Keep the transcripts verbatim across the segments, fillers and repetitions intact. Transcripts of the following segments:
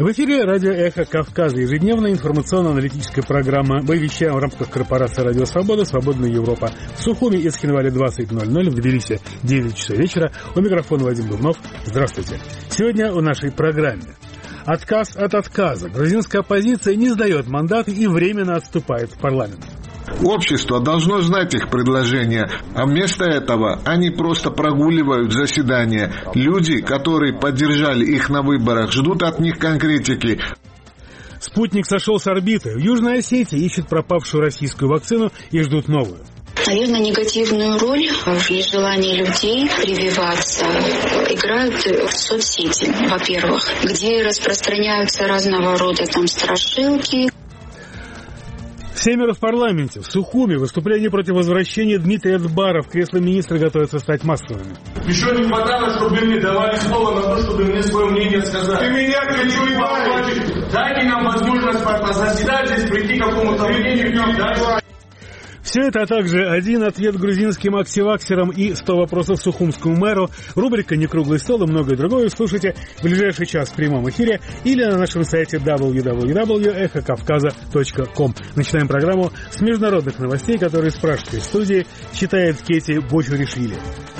В эфире радио «Эхо Кавказа», ежедневная информационно-аналитическая программа. Мы вещаем в рамках корпорации «Радио Свобода», «Свободная Европа». В Сухуми и Схинвале двадцать ноль ноль, в Тбилиси девять часов вечера. У микрофона Вадим Дубнов. Здравствуйте. Сегодня в нашей программе. Отказ от отказа. Грузинская оппозиция не сдает мандаты и временно отступает в парламент. Общество должно знать их предложения, а вместо этого они просто прогуливают заседания. Люди, которые поддержали их на выборах, ждут от них конкретики. Спутник сошел с орбиты. В Южной Осетии ищут пропавшую российскую вакцину и ждут новую. Наверное, негативную роль в нежелании людей прививаться играют соцсети, во-первых, где распространяются разного рода там страшилки. Семеро в парламенте. В Сухуми выступление против возвращения Дмитрия Дбара в кресло министра готовится стать массовыми. Еще не хватало, чтобы мне давали слово на то, чтобы мне свое мнение сказать. Ты меня ключевой. Дайте нам возможность позаседать здесь, прийти к какому-то мнению. Все это, а также один ответ грузинским активаксерам и сто вопросов сухумскому мэру, рубрика «Некруглый стол» и многое другое слушайте в ближайший час в прямом эфире или на нашем сайте дабл ю дабл ю дабл ю точка эхо кавказа точка ком. Начинаем программу с международных новостей, которые с пражской студии читает Кети Бочуришвили.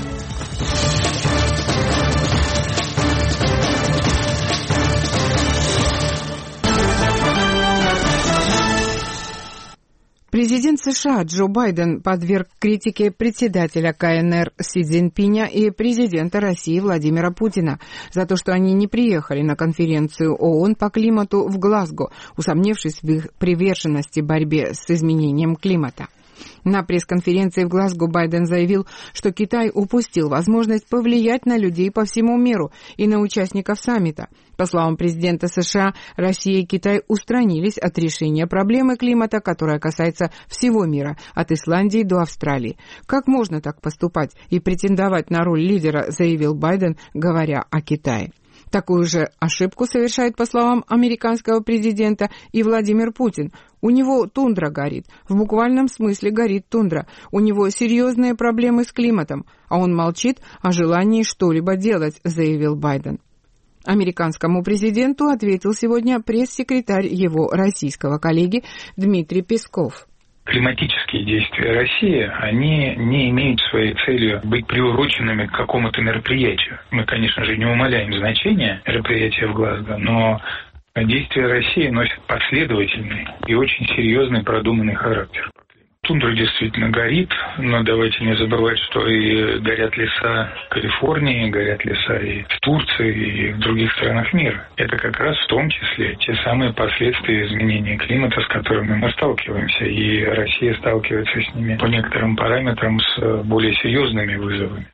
Президент США Джо Байден подверг критике председателя ка эн эр Си Цзиньпиня и президента России Владимира Путина за то, что они не приехали на конференцию ООН по климату в Глазго, усомнившись в их приверженности борьбе с изменением климата. На пресс-конференции в Глазго Байден заявил, что Китай упустил возможность повлиять на людей по всему миру и на участников саммита. По словам президента США, Россия и Китай устранились от решения проблемы климата, которая касается всего мира, от Исландии до Австралии. Как можно так поступать и претендовать на роль лидера, заявил Байден, говоря о Китае. Такую же ошибку совершает, по словам американского президента, и Владимир Путин. У него тундра горит, в буквальном смысле горит тундра. У него серьезные проблемы с климатом, а он молчит о желании что-либо делать, заявил Байден. Американскому президенту ответил сегодня пресс-секретарь его российского коллеги Дмитрий Песков. Климатические действия России, они не имеют своей целью быть приуроченными к какому-то мероприятию. Мы, конечно же, не умаляем значения мероприятия в Глазго, но действия России носят последовательный и очень серьезный продуманный характер. Тундра действительно горит, но давайте не забывать, что и горят леса в Калифорнии, горят леса и в Турции, и в других странах мира. Это как раз в том числе те самые последствия изменения климата, с которыми мы сталкиваемся, и Россия сталкивается с ними по некоторым параметрам с более серьезными вызовами.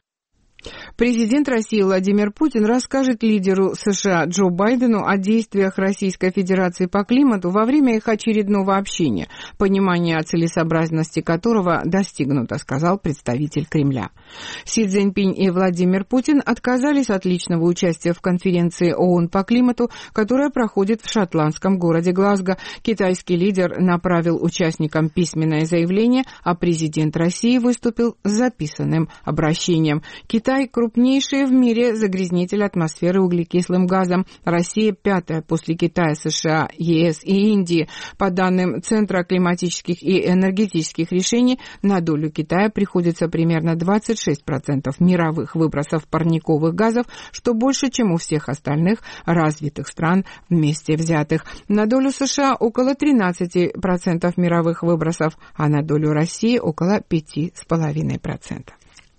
Президент России Владимир Путин расскажет лидеру США Джо Байдену о действиях Российской Федерации по климату во время их очередного общения, понимание о целесообразности которого достигнуто, сказал представитель Кремля. Си Цзиньпинь и Владимир Путин отказались от личного участия в конференции ООН по климату, которая проходит в шотландском городе Глазго. Китайский лидер направил участникам письменное заявление, а президент России выступил с записанным обращением. Китай – крупнейший в мире загрязнитель атмосферы углекислым газом. Россия пятая после Китая, США, Е С и Индии. По данным Центра климатических и энергетических решений, на долю Китая приходится примерно двадцать шесть процентов мировых выбросов парниковых газов, что больше, чем у всех остальных развитых стран вместе взятых. На долю США около тринадцать процентов мировых выбросов, а на долю России около пять целых пять десятых процента.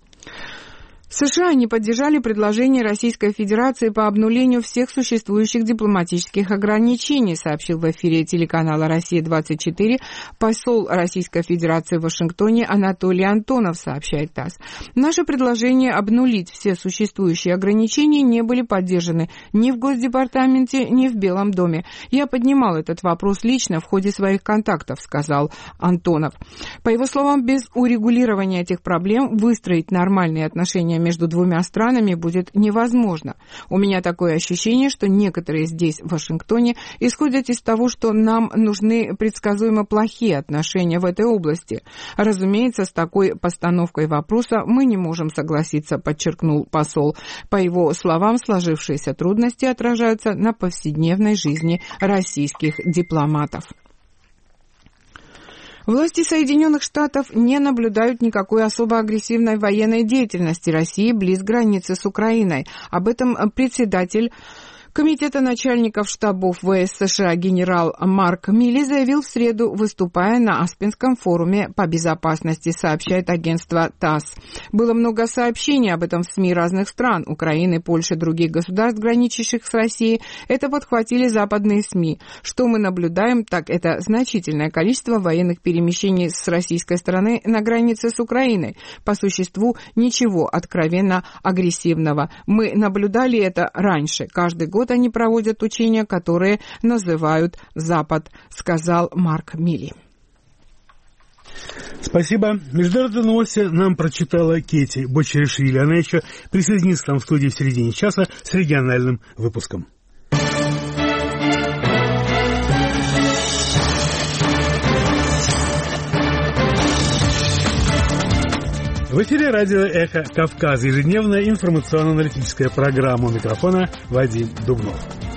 США не поддержали предложение Российской Федерации по обнулению всех существующих дипломатических ограничений, сообщил в эфире телеканала «Россия-двадцать четыре» посол Российской Федерации в Вашингтоне Анатолий Антонов, сообщает ТАСС. Наши предложения обнулить все существующие ограничения не были поддержаны ни в Госдепартаменте, ни в Белом доме. Я поднимал этот вопрос лично в ходе своих контактов, сказал Антонов. По его словам, без урегулирования этих проблем выстроить нормальные отношения между двумя странами будет невозможно. У меня такое ощущение, что некоторые здесь, в Вашингтоне, исходят из того, что нам нужны предсказуемо плохие отношения в этой области. Разумеется, с такой постановкой вопроса мы не можем согласиться, подчеркнул посол. По его словам, сложившиеся трудности отражаются на повседневной жизни российских дипломатов. Власти Соединенных Штатов не наблюдают никакой особо агрессивной военной деятельности России близ границы с Украиной. Об этом председатель Комитета начальников штабов ВС США генерал Марк Милли заявил в среду, выступая на Аспенском форуме по безопасности, сообщает агентство ТАСС. Было много сообщений об этом в СМИ разных стран, Украины, Польши, других государств, граничащих с Россией. Это подхватили западные СМИ. Что мы наблюдаем, так это значительное количество военных перемещений с российской стороны на границе с Украиной. По существу ничего откровенно агрессивного. Мы наблюдали это раньше. Каждый год они проводят учения, которые называют «Запад», сказал Марк Милли. Спасибо. Международные новости нам прочитала Кети Бочеришвили. Она еще присоединится к нам в студии в середине часа с региональным выпуском. В эфире радио «Эхо Кавказа», ежедневная информационно-аналитическая программа. У микрофона Вадим Дубнов.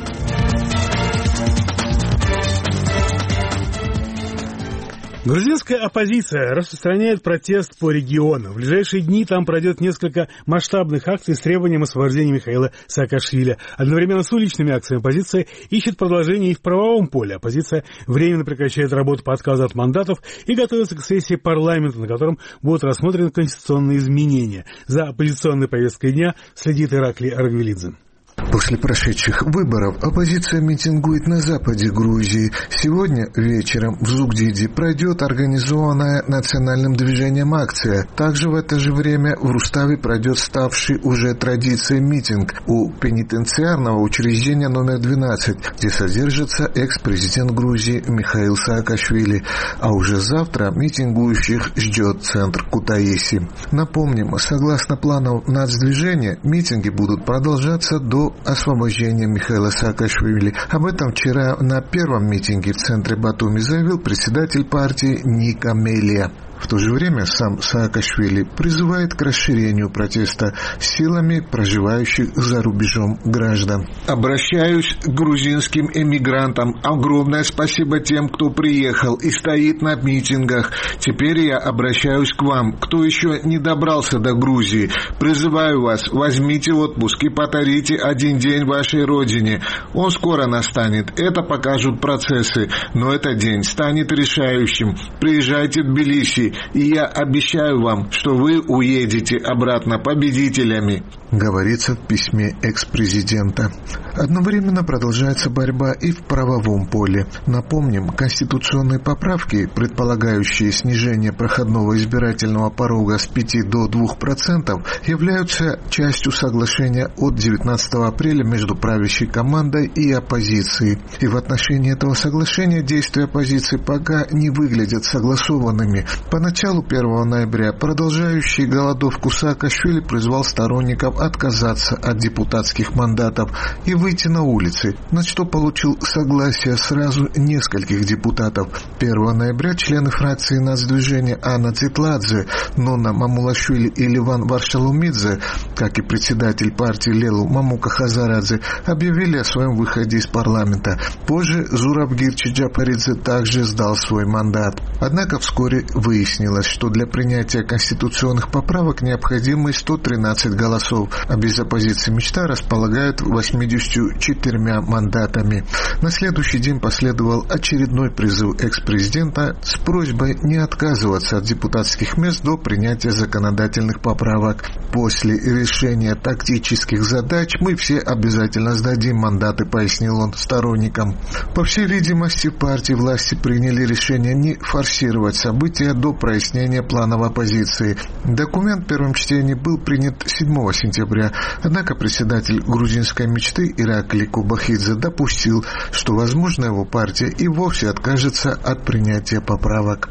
Грузинская оппозиция распространяет протест по региону. В ближайшие дни там пройдет несколько масштабных акций с требованием освобождения Михаила Саакашвили. Одновременно с уличными акциями оппозиция ищет продолжение и в правовом поле. Оппозиция временно прекращает работу по отказу от мандатов и готовится к сессии парламента, на котором будут рассмотрены конституционные изменения. За оппозиционной повесткой дня следит Ираклий Аргвелидзе. После прошедших выборов оппозиция митингует на западе Грузии. Сегодня вечером в Зугдиде пройдет организованная национальным движением акция. Также в это же время в Руставе пройдет ставший уже традицией митинг у пенитенциарного учреждения номер двенадцать, где содержится экс-президент Грузии Михаил Саакашвили. А уже завтра митингующих ждет центр Кутаиси. Напомним, согласно планам нацдвижения, митинги будут продолжаться до освобождения Михаила Саакашвили. Об этом вчера на первом митинге в центре Батуми заявил председатель партии Ника Мелия. В то же время сам Саакашвили призывает к расширению протеста силами проживающих за рубежом граждан. Обращаюсь к грузинским эмигрантам. Огромное спасибо тем, кто приехал и стоит на митингах. Теперь я обращаюсь к вам, кто еще не добрался до Грузии. Призываю вас, возьмите отпуск и подарите один день вашей родине. Он скоро настанет. Это покажут процессы. Но этот день станет решающим. Приезжайте в Тбилиси. И я обещаю вам, что вы уедете обратно победителями, говорится в письме экс-президента. Одновременно продолжается борьба и в правовом поле. Напомним, конституционные поправки, предполагающие снижение проходного избирательного порога с пяти до двух процентов, являются частью соглашения от девятнадцатого апреля между правящей командой и оппозицией. И в отношении этого соглашения действия оппозиции пока не выглядят согласованными. Поначалу первого ноября продолжающий голодовку Саакашвили призвал сторонников отказаться от депутатских мандатов и выйти на улицы, на что получил согласие сразу нескольких депутатов. первого ноября члены фракции нацдвижения Анна Цитладзе, Нона Мамулашвили и Ливан Варшалумидзе, как и председатель партии Лелу Мамука Хазарадзе, объявили о своем выходе из парламента. Позже Зурабгир Чиджапаридзе также сдал свой мандат. Однако вскоре выяснилось, что для принятия конституционных поправок необходимы сто тринадцать голосов, а без оппозиции «Мечта» располагают восемьдесят четырьмя мандатами. На следующий день последовал очередной призыв экс-президента с просьбой не отказываться от депутатских мест до принятия законодательных поправок. После решения тактических задач мы все обязательно сдадим мандаты, пояснил он сторонникам. По всей видимости, партии власти приняли решение не форсировать события до прояснения планов оппозиции. Документ в первом чтении был принят седьмого сентября, однако председатель грузинской «Мечты» Ираклий Кубахидзе допустил, что, возможно, его партия и вовсе откажется от принятия поправок.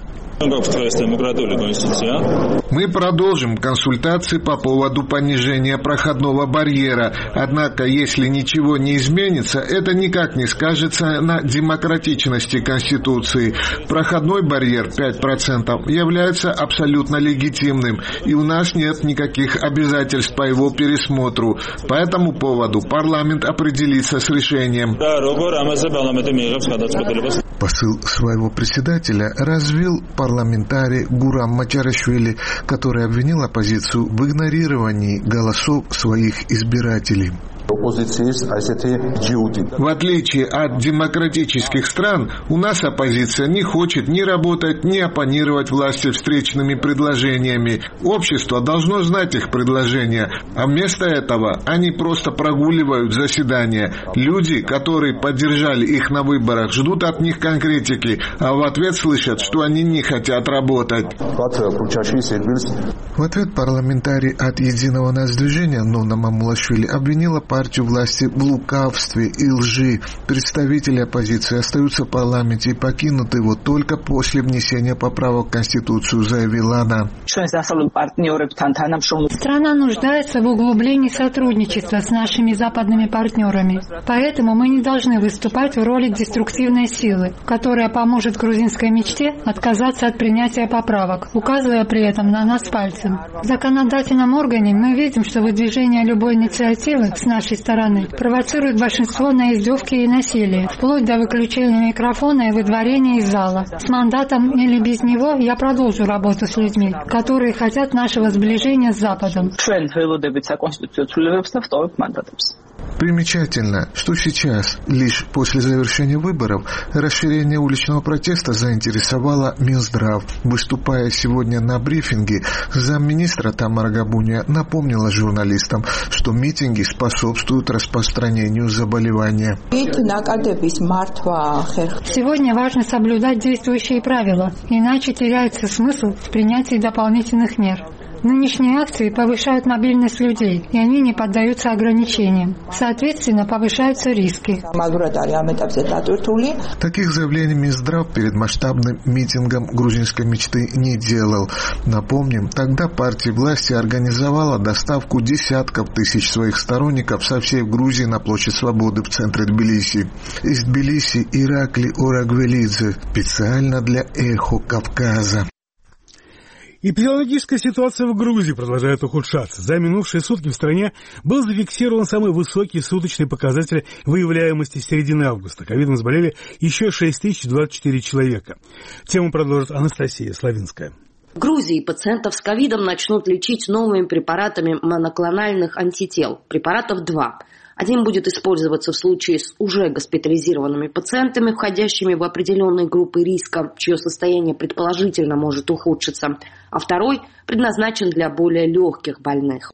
Мы продолжим консультации по поводу понижения проходного барьера. Однако, если ничего не изменится, это никак не скажется на демократичности Конституции. Проходной барьер пять процентов является абсолютно легитимным, и у нас нет никаких обязательств по его пересмотру. По этому поводу парламент определится с решением. Посыл своего председателя развил парламентарий Гурам Мачарашвили, который обвинил оппозицию в игнорировании голосов своих избирателей. В отличие от демократических стран, у нас оппозиция не хочет ни работать, ни оппонировать власти встречными предложениями. Общество должно знать их предложения, а вместо этого они просто прогуливают заседания. Люди, которые поддержали их на выборах, ждут от них конкретики, а в ответ слышат, что они не хотят работать. В ответ парламентарий от Единого нацдвижения Нуна Мамулашвили обвинила партию власти в лукавстве и лжи. Представители оппозиции остаются в парламенте и покинут его только после внесения поправок в Конституцию, заявила она. Страна нуждается в углублении сотрудничества с нашими западными партнерами. Поэтому мы не должны выступать в роли деструктивной силы, которая поможет грузинской мечте отказаться от принятия поправок, указывая при этом на нас пальцем. В законодательном органе мы видим, что выдвижение любой инициативы с нашей стороны провоцирует большинство на издевки и насилие, вплоть до выключения микрофона и выдворения из зала. С мандатом или без него я продолжу работу с людьми, которые хотят нашего сближения с Западом. Примечательно, что сейчас, лишь после завершения выборов, расширение уличного протеста заинтересовало Минздрав. Выступая сегодня на брифинге, замминистра Тамара Габуния напомнила журналистам, что митинги способствуют распространению заболевания. Сегодня важно соблюдать действующие правила, иначе теряется смысл в принятии дополнительных мер. Нынешние акции повышают мобильность людей, и они не поддаются ограничениям. Соответственно, повышаются риски. Таких заявлений Минздрав перед масштабным митингом грузинской мечты не делал. Напомним, тогда партия власти организовала доставку десятков тысяч своих сторонников со всей Грузии на площадь Свободы в центре Тбилиси. Из Тбилиси Иракли Орагвелидзе специально для «Эхо Кавказа». Эпидемиологическая ситуация в Грузии продолжает ухудшаться. За минувшие сутки в стране был зафиксирован самый высокий суточный показатель выявляемости с середины августа. Ковидом заболели еще шесть тысяч двадцать четыре человека. Тему продолжит Анастасия Славинская. В Грузии пациентов с ковидом начнут лечить новыми препаратами моноклональных антител. Препаратов два. Один будет использоваться в случае с уже госпитализированными пациентами, входящими в определенные группы риска, чье состояние предположительно может ухудшиться, а второй предназначен для более легких больных.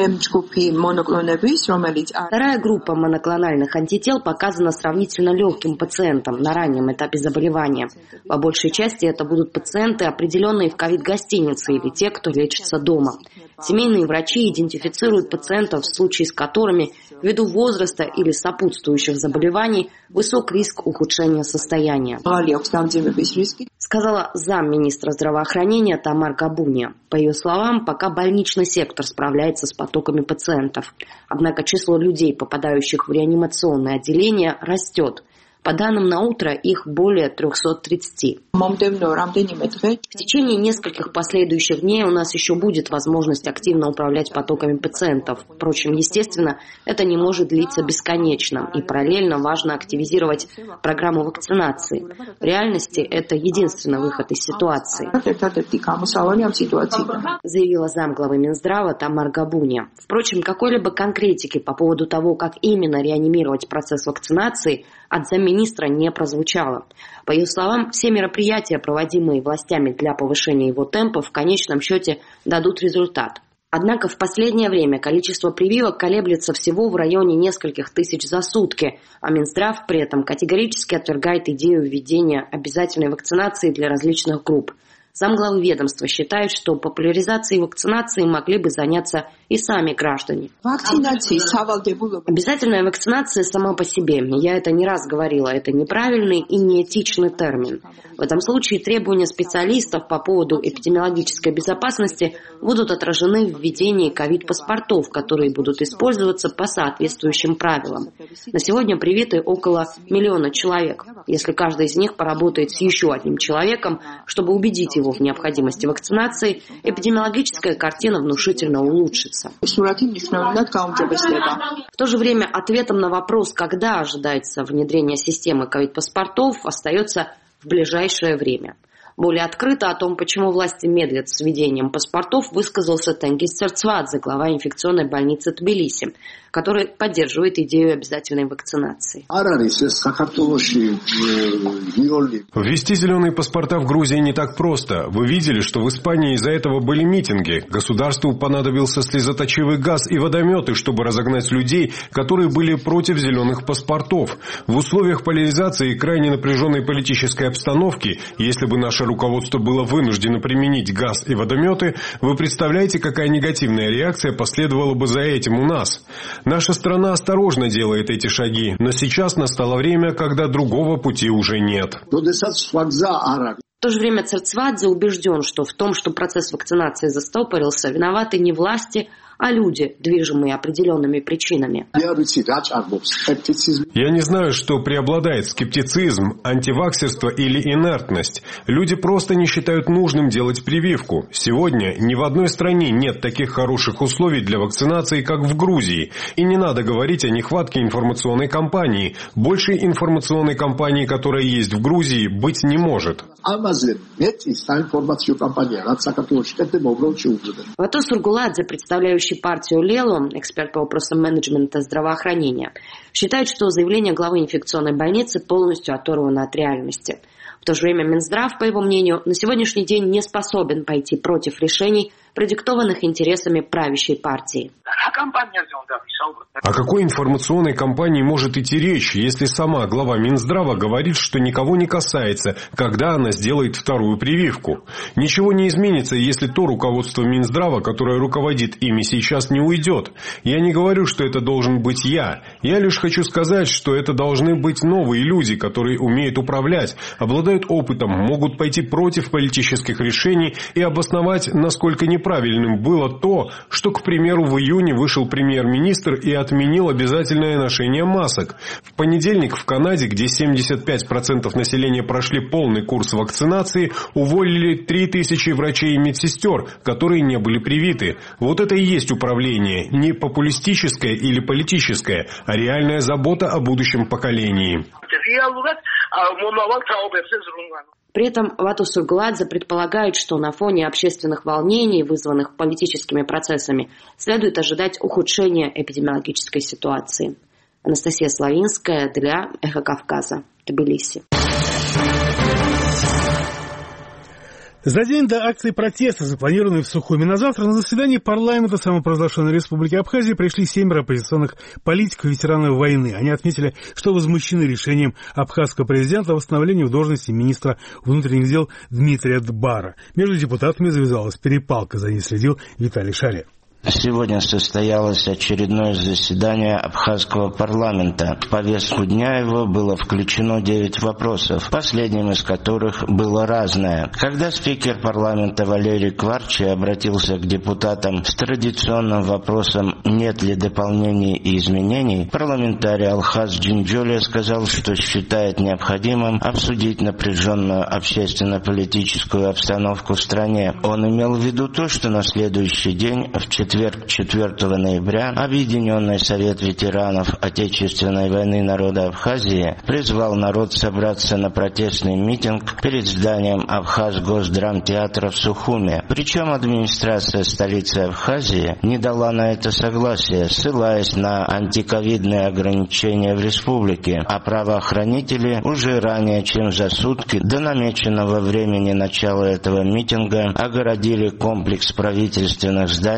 Вторая группа моноклональных антител показана сравнительно легким пациентам на раннем этапе заболевания. По большей части это будут пациенты, определенные в ковид-гостинице, или те, кто лечится дома. Семейные врачи идентифицируют пациентов, в случае с которыми ввиду возраста или сопутствующих заболеваний высок риск ухудшения состояния, сказала замминистра здравоохранения Тамара Габуния. По ее словам, пока больничный сектор справляется с потоками пациентов. Однако число людей, попадающих в реанимационное отделение, растет. По данным на утро, их более триста тридцать. В течение нескольких последующих дней у нас еще будет возможность активно управлять потоками пациентов. Впрочем, естественно, это не может длиться бесконечно, и параллельно важно активизировать программу вакцинации. В реальности это единственный выход из ситуации, заявила замглавы Минздрава Тамара Габуния. Впрочем, какой-либо конкретики по поводу того, как именно реанимировать процесс вакцинации, от замминистра не прозвучало. По ее словам, все мероприятия, проводимые властями для повышения его темпа, в конечном счете дадут результат. Однако в последнее время количество прививок колеблется всего в районе нескольких тысяч за сутки, а Минздрав при этом категорически отвергает идею введения обязательной вакцинации для различных групп. Замглавы ведомства считают, что популяризацией вакцинации могли бы заняться и сами граждане. Обязательная вакцинация сама по себе, я это не раз говорила, это неправильный и неэтичный термин. В этом случае требования специалистов по поводу эпидемиологической безопасности будут отражены в введении ковид-паспортов, которые будут использоваться по соответствующим правилам. На сегодня привиты около миллиона человек. Если каждый из них поработает с еще одним человеком, чтобы убедить его в необходимости вакцинации, эпидемиологическая картина внушительно улучшится. В то же время ответом на вопрос, когда ожидается внедрение системы ковид-паспортов, остается в ближайшее время. Более открыто о том, почему власти медлят с введением паспортов, высказался Тенгиз Церцвадзе, глава инфекционной больницы Тбилиси, который поддерживает идею обязательной вакцинации. Ввести зеленые паспорта в Грузии не так просто. Вы видели, что в Испании из-за этого были митинги. Государству понадобился слезоточивый газ и водометы, чтобы разогнать людей, которые были против зеленых паспортов. В условиях поляризации и крайне напряженной политической обстановки, если бы наше руководство было вынуждено применить газ и водометы, вы представляете, какая негативная реакция последовала бы за этим у нас? Наша страна осторожно делает эти шаги, но сейчас настало время, когда другого пути уже нет. В то же время Церцвадзе убежден, что в том, что процесс вакцинации застопорился, виноваты не власти, а люди, движимые определенными причинами. Я не знаю, что преобладает: скептицизм, антиваксерство или инертность. Люди просто не считают нужным делать прививку. Сегодня ни в одной стране нет таких хороших условий для вакцинации, как в Грузии. И не надо говорить о нехватке информационной кампании. Большей информационной кампании, которая есть в Грузии, быть не может. Вато Сургуладзе, представляющий партию Лелу, эксперт по вопросам менеджмента здравоохранения, считает, что заявление главы инфекционной больницы полностью оторвано от реальности. В то же время Минздрав, по его мнению, на сегодняшний день не способен пойти против решений, продиктованных интересами правящей партии. О какой информационной кампании может идти речь, если сама глава Минздрава говорит, что никого не касается, когда она сделает вторую прививку? Ничего не изменится, если то руководство Минздрава, которое руководит ими сейчас, не уйдет. Я не говорю, что это должен быть я. Я лишь хочу сказать, что это должны быть новые люди, которые умеют управлять, обладают опытом, могут пойти против политических решений и обосновать, насколько неправильным было то, что, к примеру, в июне вышел премьер-министр и отменил обязательное ношение масок. В понедельник в Канаде, где семьдесят пять процентов населения прошли полный курс вакцинации, уволили три тысячи врачей и медсестер, которые не были привиты. Вот это и есть управление, не популистическое или политическое, а реальная забота о будущем поколении. При этом Вато Сургуладзе предполагает, что на фоне общественных волнений, вызванных политическими процессами, следует ожидать ухудшения эпидемиологической ситуации. Анастасия Славинская для Эхо Кавказа, Тбилиси. За день до акции протеста, запланированной в Сухуми на завтра, на заседании парламента самопровозглашенной Республики Абхазия пришли семеро оппозиционных политиков, ветеранов войны. Они отметили, что возмущены решением абхазского президента о восстановлении в должности министра внутренних дел Дмитрия Дбара. Между депутатами завязалась перепалка, за ней следил Виталий Шария. Сегодня состоялось очередное заседание абхазского парламента. В повестку дня его было включено девять вопросов, последним из которых было разное. Когда спикер парламента Валерий Кварчи обратился к депутатам с традиционным вопросом «нет ли дополнений и изменений?», парламентарий Алхаз Джинджоли сказал, что считает необходимым обсудить напряженную общественно-политическую обстановку в стране. Он имел в виду то, что на следующий день, в четверг, четвёртого ноября, Объединенный совет ветеранов Отечественной войны народа Абхазии призвал народ собраться на протестный митинг перед зданием Абхаз-Госдрамтеатра в Сухуме. Причем администрация столицы Абхазии не дала на это согласие, ссылаясь на антиковидные ограничения в республике, а правоохранители уже ранее, чем за сутки до намеченного времени начала этого митинга, огородили комплекс правительственных зданий перед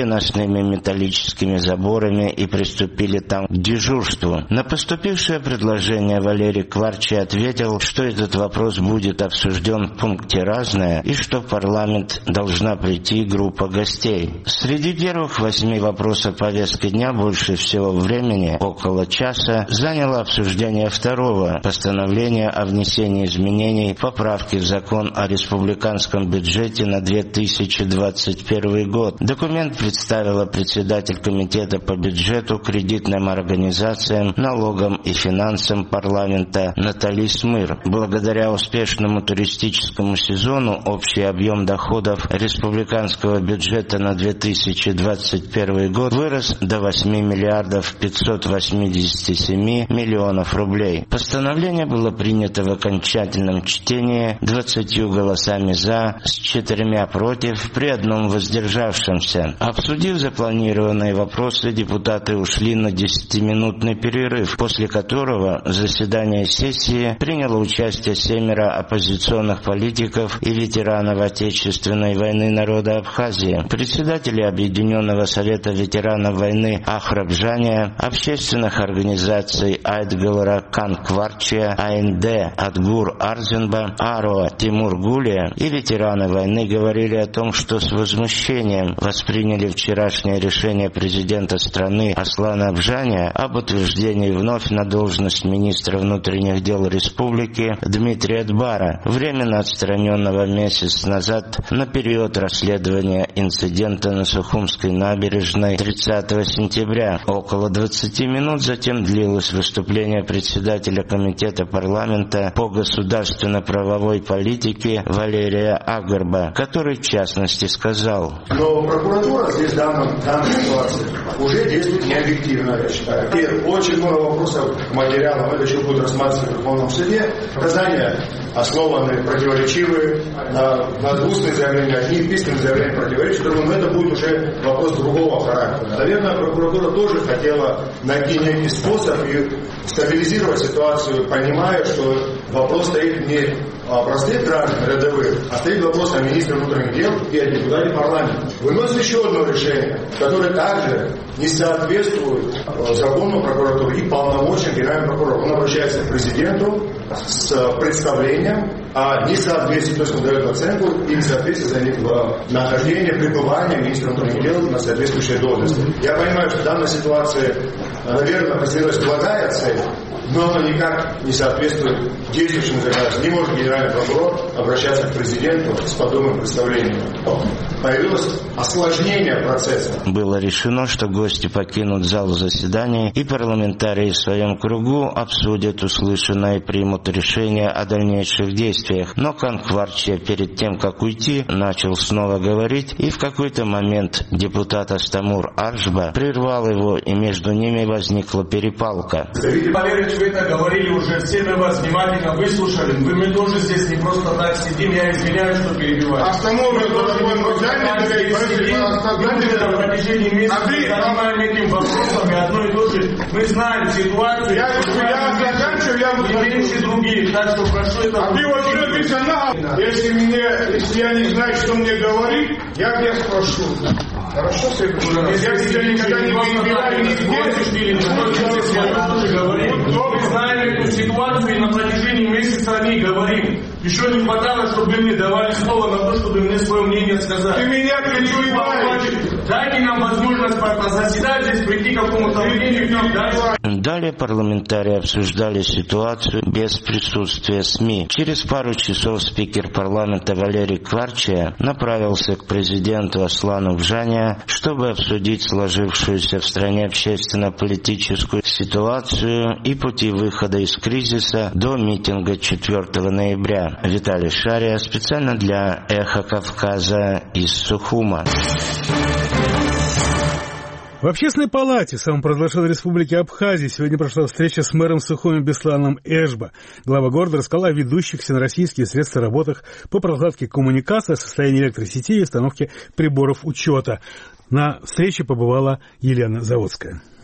переносными металлическими заборами и приступили там к дежурству. На поступившее предложение Валерий Кварчи ответил, что этот вопрос будет обсужден в пункте «Разное» и что в парламент должна прийти группа гостей. Среди первых восьми вопросов повестки дня больше всего времени, около часа, заняло обсуждение второго постановления о внесении изменений поправки в закон о республиканском бюджете на две тысячи двадцать первый год. Документ представила председатель комитета по бюджету, кредитным организациям, налогам и финансам парламента Натали Смыр. Благодаря успешному туристическому сезону общий объем доходов республиканского бюджета на две тысячи двадцать первый год вырос до восьми миллиардов пятьсот восемьдесят семь миллионов рублей. Постановление было принято в окончательном чтении двадцатью голосами «за», с четырьмя «против», при одном воздержавшемся. Обсудив запланированные вопросы, депутаты ушли на десятиминутный перерыв, после которого в заседании сессии приняло участие семеро оппозиционных политиков и ветеранов Отечественной войны народа Абхазии, председатели Объединенного совета ветеранов войны Ахрабжания, общественных организаций Айтгалара Канкварчия, АНД Адгур Арзенба, АРО Тимур Гулия и ветераны войны говорили о том, что с возмущением восприняли вчерашнее решение президента страны Аслана Абжания об утверждении вновь на должность министра внутренних дел республики Дмитрия Дбара, временно отстраненного месяц назад на период расследования инцидента на Сухумской набережной тридцатого сентября. Около двадцати минут затем длилось выступление председателя комитета парламента по государственно-правовой политике Валерия Агарба, который в частности сказал: Но прокуратура здесь в данном, данной ситуации уже действует необъективно, я считаю. И очень много вопросов к материалам, это еще будет рассматриваться в Верховном суде. Показания основаны противоречивые, на, на устные заявления одни, письменные заявления противоречивые, но это будет уже вопрос другого характера. Наверное, прокуратура тоже хотела найти некий способ и стабилизировать ситуацию, понимая, что вопрос стоит не о простых граждан рядовых, а стоит вопрос о министре внутренних дел и о депутате парламента. Выносит еще одно решение, которое также не соответствует закону прокуратуры и полномочиям генерального прокурора. Он обращается к президенту с представлением о несоответствии, то есть он дает оценку и несоответствие за них в нахождении, пребывании министра внутренних дел на соответствующей должности. Я понимаю, что в данной ситуации, наверное, преследовалась благая цель, но она никак не соответствует действующему законодательству. Не может генеральный прокурор обращаться к президенту с подобным представлением. Появилось осложнение процесса. Было решено, что гости покинут зал заседаний и парламентарии в своем кругу обсудят услышанное и примут решение о дальнейших действиях. Но Канкварчия перед тем, как уйти, начал снова говорить, и в какой-то момент депутат Астамур Аржба прервал его, и между ними возникла перепалка. Виктор Валерьевич, вы это говорили уже, все мы вас внимательно выслушали. Вы, мы тоже здесь не просто так сидим, я извиняюсь, что перебиваю. Астамур, мы тоже на протяжении месяца занимаем этим вопросом, и одно и то же. Мы знаем ситуацию, я, я заканчиваю, я не меньше других, так что прошу это... А ты вот что ты сама? Если, мне, если я не знаю, что мне говорить, я тебя спрошу. Хорошо, Сергей? Я тебя никогда не перебиваю, не сборишь, мы знаем эту ситуацию, и на протяжении месяца о ней говорим. Еще не хватало, чтобы вы мне давали слово на то, чтобы мне свое мнение сказать. Ты меня перебиваешь. Дайте нам возможность заседать здесь, прийти к какому-то мнению. Далее парламентарии обсуждали ситуацию без присутствия СМИ. Через пару часов спикер парламента Валерий Кварчия направился к президенту Аслану Абжания, чтобы обсудить сложившуюся в стране общественно-политическую ситуацию и пути выхода из кризиса до митинга четвёртого ноября. Виталий Шария специально для «Эхо Кавказа» из Сухума. В Общественной палате самопровозглашенной республики Абхазии сегодня прошла встреча с мэром Сухуми Бесланом Эшба. Глава города рассказала о ведущихся на российские средства работах по прокладке коммуникации, состоянии электросетей и установке приборов учета. На встрече побывала Елена Заводская.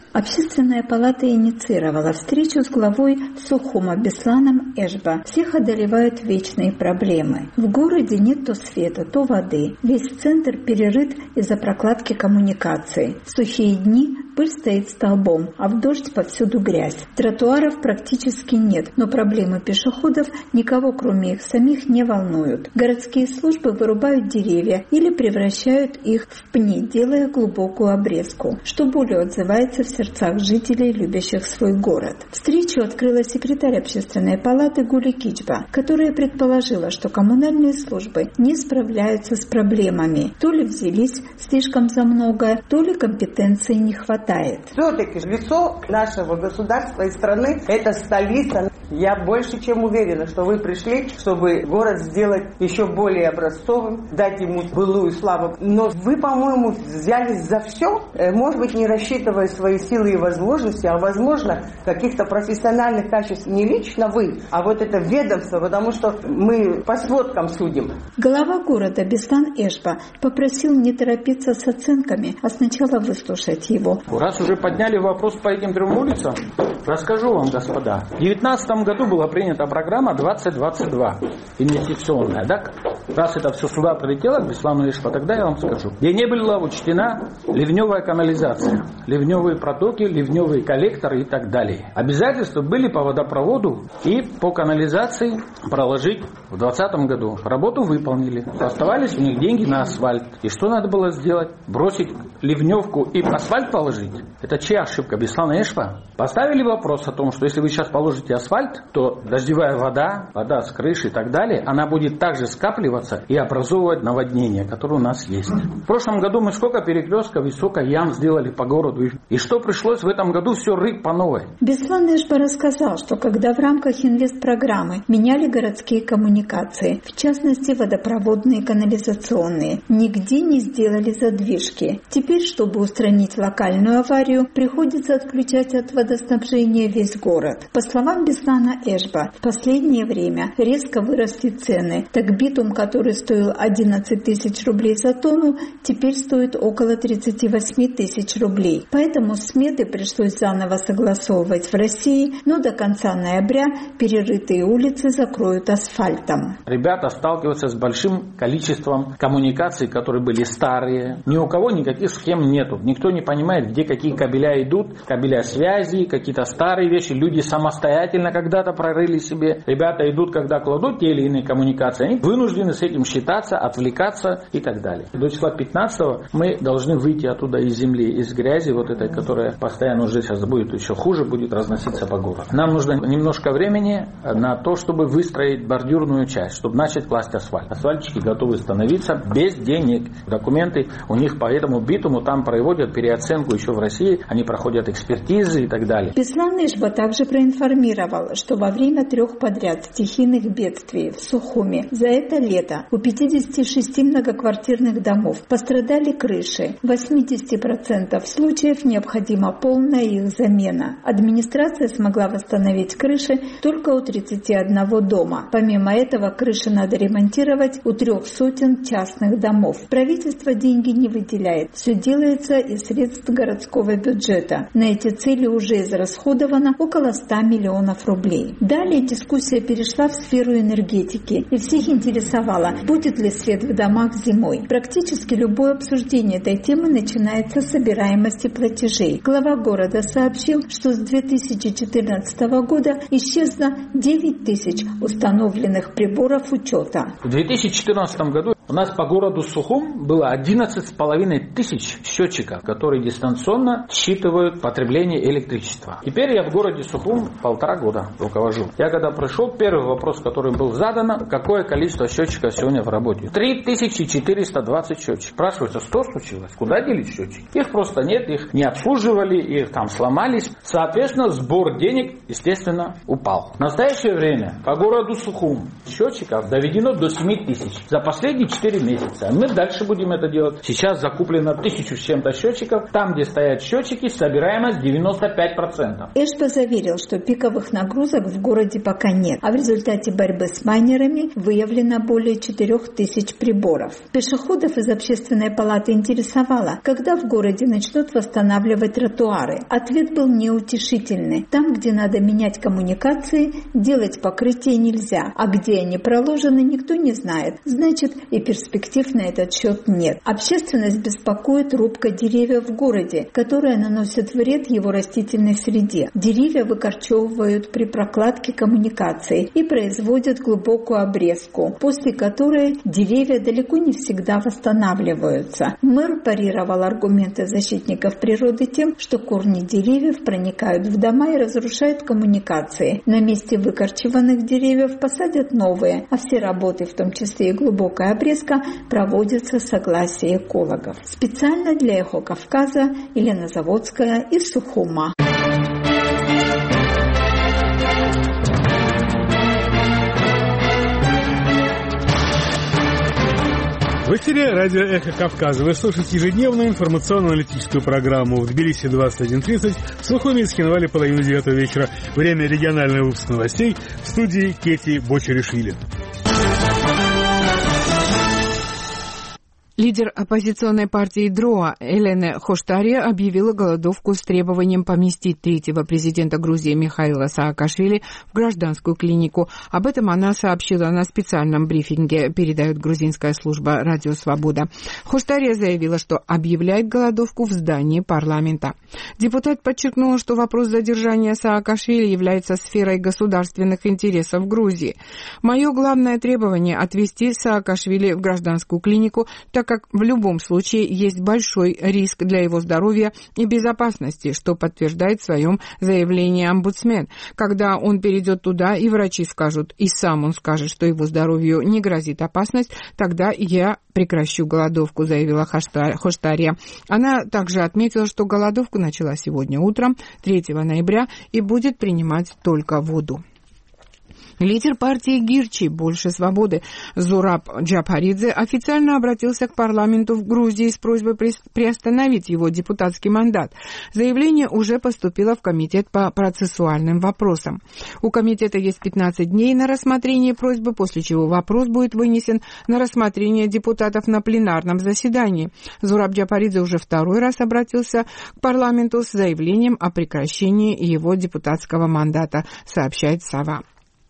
Общественная палата инициировала встречу с главой Сухума Бесланом Эшба. Всех одолевают вечные проблемы. В городе нет то света, то воды. Весь центр перерыт из-за прокладки коммуникаций. В сухие дни пыль стоит столбом, а в дождь повсюду грязь. Тротуаров практически нет, но проблемы пешеходов никого, кроме их самих, не волнуют. Городские службы вырубают деревья или превращают их в пни, делая глубокую обрезку, что более отзывается в сердцах жителей, любящих свой город. Встречу открыла секретарь общественной палаты Гули Кичба, которая предположила, что коммунальные службы не справляются с проблемами. То ли взялись слишком за многое, то ли компетенции не хватает. Все-таки лицо нашего государства и страны – это столица. Я больше чем уверена, что вы пришли, чтобы город сделать еще более образцовым, дать ему былую славу. Но вы, по-моему, взялись за все, может быть, не рассчитывая свои силы и возможности, а, возможно, каких-то профессиональных качеств не лично вы, а вот это ведомство, потому что мы по сводкам судим. Глава города Беслан Эшба попросил не торопиться с оценками, а сначала выслушать его. Раз уже подняли вопрос по этим трем улицам, расскажу вам, господа. В две тысячи девятнадцатом году была принята программа двадцать двадцать два, инвестиционная, да? Раз это все сюда прилетело, к Беслану Эшба, тогда я вам скажу. Где не была учтена ливневая канализация, ливневые протоки, ливневые коллекторы и так далее. Обязательства были по водопроводу и по канализации проложить в двадцатом году. Работу выполнили. Оставались у них деньги на асфальт. И что надо было сделать? Бросить ливневку и асфальт положить? Это чья ошибка? Беслана Эшба? Поставили вопрос о том, что если вы сейчас положите асфальт, то дождевая вода, вода с крыши и так далее, она будет также скапливаться и образовывать наводнения, которые у нас есть. В прошлом году мы сколько перекрестков и сколько ям сделали по городу. И что пришлось в этом году все рыть по новой? Беслан Эшба рассказал, что когда в рамках инвестпрограммы меняли городские коммуникации, в частности водопроводные и канализационные, нигде не сделали задвижки. Теперь, чтобы устранить локальную аварию, приходится отключать от водоснабжения весь город. По словам Беслана Эшба, в последнее время резко выросли цены. Так битум, который стоил одиннадцать тысяч рублей за тонну, теперь стоит около тридцать восемь тысяч рублей. Поэтому сметы пришлось заново согласовывать в России, но до конца ноября перерытые улицы закроют асфальтом. Ребята сталкиваются с большим количеством коммуникаций, которые были старые. Ни у кого никаких схем нету. Никто не понимает, где какие кабеля идут, кабеля связи, какие-то старые вещи. Люди самостоятельно когда-то прорыли себе. Ребята идут, когда кладут те или иные коммуникации, они вынуждены с этим считаться, отвлекаться и так далее. До числа пятнадцатого мы должны выйти оттуда из земли, из грязи, вот этой, которая постоянно уже сейчас будет еще хуже, будет разноситься по городу. Нам нужно немножко времени на то, чтобы выстроить бордюрную часть, чтобы начать класть асфальт. Асфальтчики готовы становиться без денег. Документы у них по этому битуму там проводят переоценку еще в России, они проходят экспертизы и так далее. Беслан Эшба также проинформировал, что во время трех подряд стихийных бедствий в Сухуме за это лето у пятидесяти шести многоквартирных домов пострадали крыши. В восьмидесяти процентах случаев необходима полная их замена. Администрация смогла восстановить крыши только у тридцати одного дома. Помимо этого, крыши надо ремонтировать у трех сотен частных домов. Правительство деньги не выделяет. Все делается из средств городского бюджета. На эти цели уже израсходовано около ста миллионов рублей. Далее дискуссия перешла в сферу энергетики, и всех интересовало, будет ли свет в домах зимой. Практически любое обсуждение этой темы начинается с собираемости платежей. Глава города сообщил, что с две тысячи четырнадцатого года исчезло девять тысяч установленных приборов учета. В две тысячи четырнадцатом году у нас по городу Сухум было одиннадцать с половиной тысяч счетчиков, которые дистанционно считывают потребление электричества. Теперь я в городе Сухум полтора года руковожу. Я когда пришел, первый вопрос, который был задан, какое количество счетчиков сегодня в работе? три тысячи четыреста двадцать счетчиков. Спрашивается, что случилось? Куда делись счетчики? Их просто нет, их не обслуживали, их там сломались. Соответственно, сбор денег, естественно, упал. В настоящее время по городу Сухум счетчиков доведено до семи тысяч. За последние три-четыре месяца. Мы дальше будем это делать. Сейчас закуплено тысячу с чем-то счетчиков. Там, где стоят счетчики, собираемость девяносто пять процентов. Эшпа заверил, что пиковых нагрузок в городе пока нет, а в результате борьбы с майнерами выявлено более четырех тысяч приборов. Пешеходов из общественной палаты интересовало, когда в городе начнут восстанавливать тротуары. Ответ был неутешительный. Там, где надо менять коммуникации, делать покрытие нельзя, а где они проложены, никто не знает. Значит, и перспектив на этот счет нет. Общественность беспокоит рубка деревьев в городе, которая наносит вред его растительной среде. Деревья выкорчевывают при прокладке коммуникаций и производят глубокую обрезку, после которой деревья далеко не всегда восстанавливаются. Мэр парировал аргументы защитников природы тем, что корни деревьев проникают в дома и разрушают коммуникации. На месте выкорчеванных деревьев посадят новые, а все работы, в том числе и глубокая обрезка, проводятся с согласия экологов. Специально для «Эхо Кавказа» Елена Заводская из Сухума. В эфире радио «Эхо Кавказа». Вы слушаете ежедневную информационно-аналитическую программу в Тбилиси двадцать один тридцать, в Сухуми и Схинвале половину девятого вечера. Время регионального выпуска новостей в студии Кети Бочеришвили. Лидер оппозиционной партии ДРОА Элена Хоштария объявила голодовку с требованием поместить третьего президента Грузии Михаила Саакашвили в гражданскую клинику. Об этом она сообщила на специальном брифинге, передает грузинская служба «Радио Свобода». Хоштария заявила, что объявляет голодовку в здании парламента. Депутат подчеркнула, что вопрос задержания Саакашвили является сферой государственных интересов Грузии. «Мое главное требование – отвезти Саакашвили в гражданскую клинику, так как в любом случае есть большой риск для его здоровья и безопасности, что подтверждает в своем заявлении омбудсмен. Когда он перейдет туда, и врачи скажут, и сам он скажет, что его здоровью не грозит опасность, тогда я прекращу голодовку», заявила Хоштария. Она также отметила, что голодовку начала сегодня утром, третьего ноября, и будет принимать только воду. Лидер партии Гирчи «Больше свободы» Зураб Джапаридзе официально обратился к парламенту в Грузии с просьбой приостановить его депутатский мандат. Заявление уже поступило в комитет по процессуальным вопросам. У комитета есть пятнадцать дней на рассмотрение просьбы, после чего вопрос будет вынесен на рассмотрение депутатов на пленарном заседании. Зураб Джапаридзе уже второй раз обратился к парламенту с заявлением о прекращении его депутатского мандата, сообщает «Сова».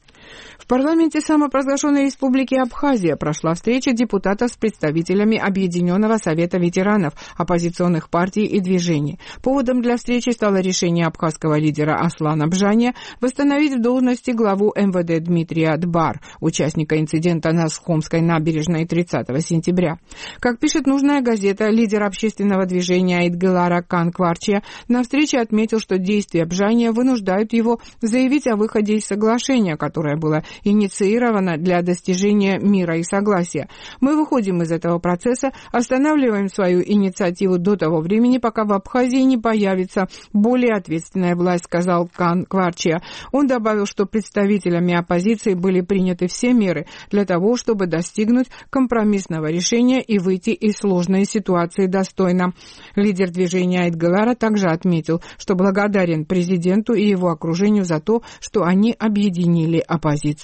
В парламенте самопровозглашенной республики Абхазия прошла встреча депутатов с представителями Объединенного совета ветеранов, оппозиционных партий и движений. Поводом для встречи стало решение абхазского лидера Аслана Бжания восстановить в должности главу эм вэ дэ Дмитрия Дбар, участника инцидента на Схомской набережной тридцатого сентября. Как пишет нужная газета, лидер общественного движения Айдгылара Кан Кварчия на встрече отметил, что действия Бжания вынуждают его заявить о выходе из соглашения, которое было инициировано для достижения мира и согласия. Мы выходим из этого процесса, останавливаем свою инициативу до того времени, пока в Абхазии не появится более ответственная власть, сказал Кан Кварчия. Он добавил, что представителями оппозиции были приняты все меры для того, чтобы достигнуть компромиссного решения и выйти из сложной ситуации достойно. Лидер движения Айдгылара также отметил, что благодарен президенту и его окружению за то, что они объединили оппозицию.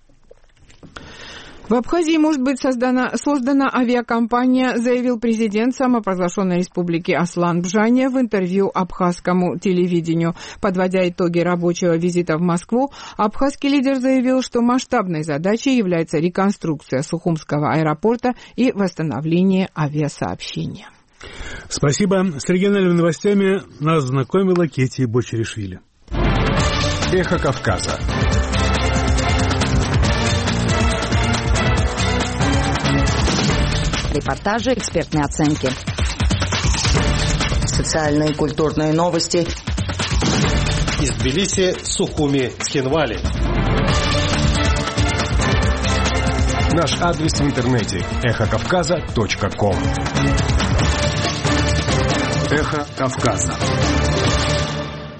В Абхазии может быть создана, создана авиакомпания, заявил президент самопровозглашенной республики Аслан Бжания в интервью абхазскому телевидению. Подводя итоги рабочего визита в Москву, абхазский лидер заявил, что масштабной задачей является реконструкция Сухумского аэропорта и восстановление авиасообщения. Спасибо. С региональными новостями нас знакомила Кети Бочеришвили. Эхо Кавказа. Репортажи, экспертные оценки. Социальные и культурные новости. Из Тбилиси, Сухуми, Схинвали. Наш адрес в интернете эхо кавказа точка ком. Эхо Кавказа.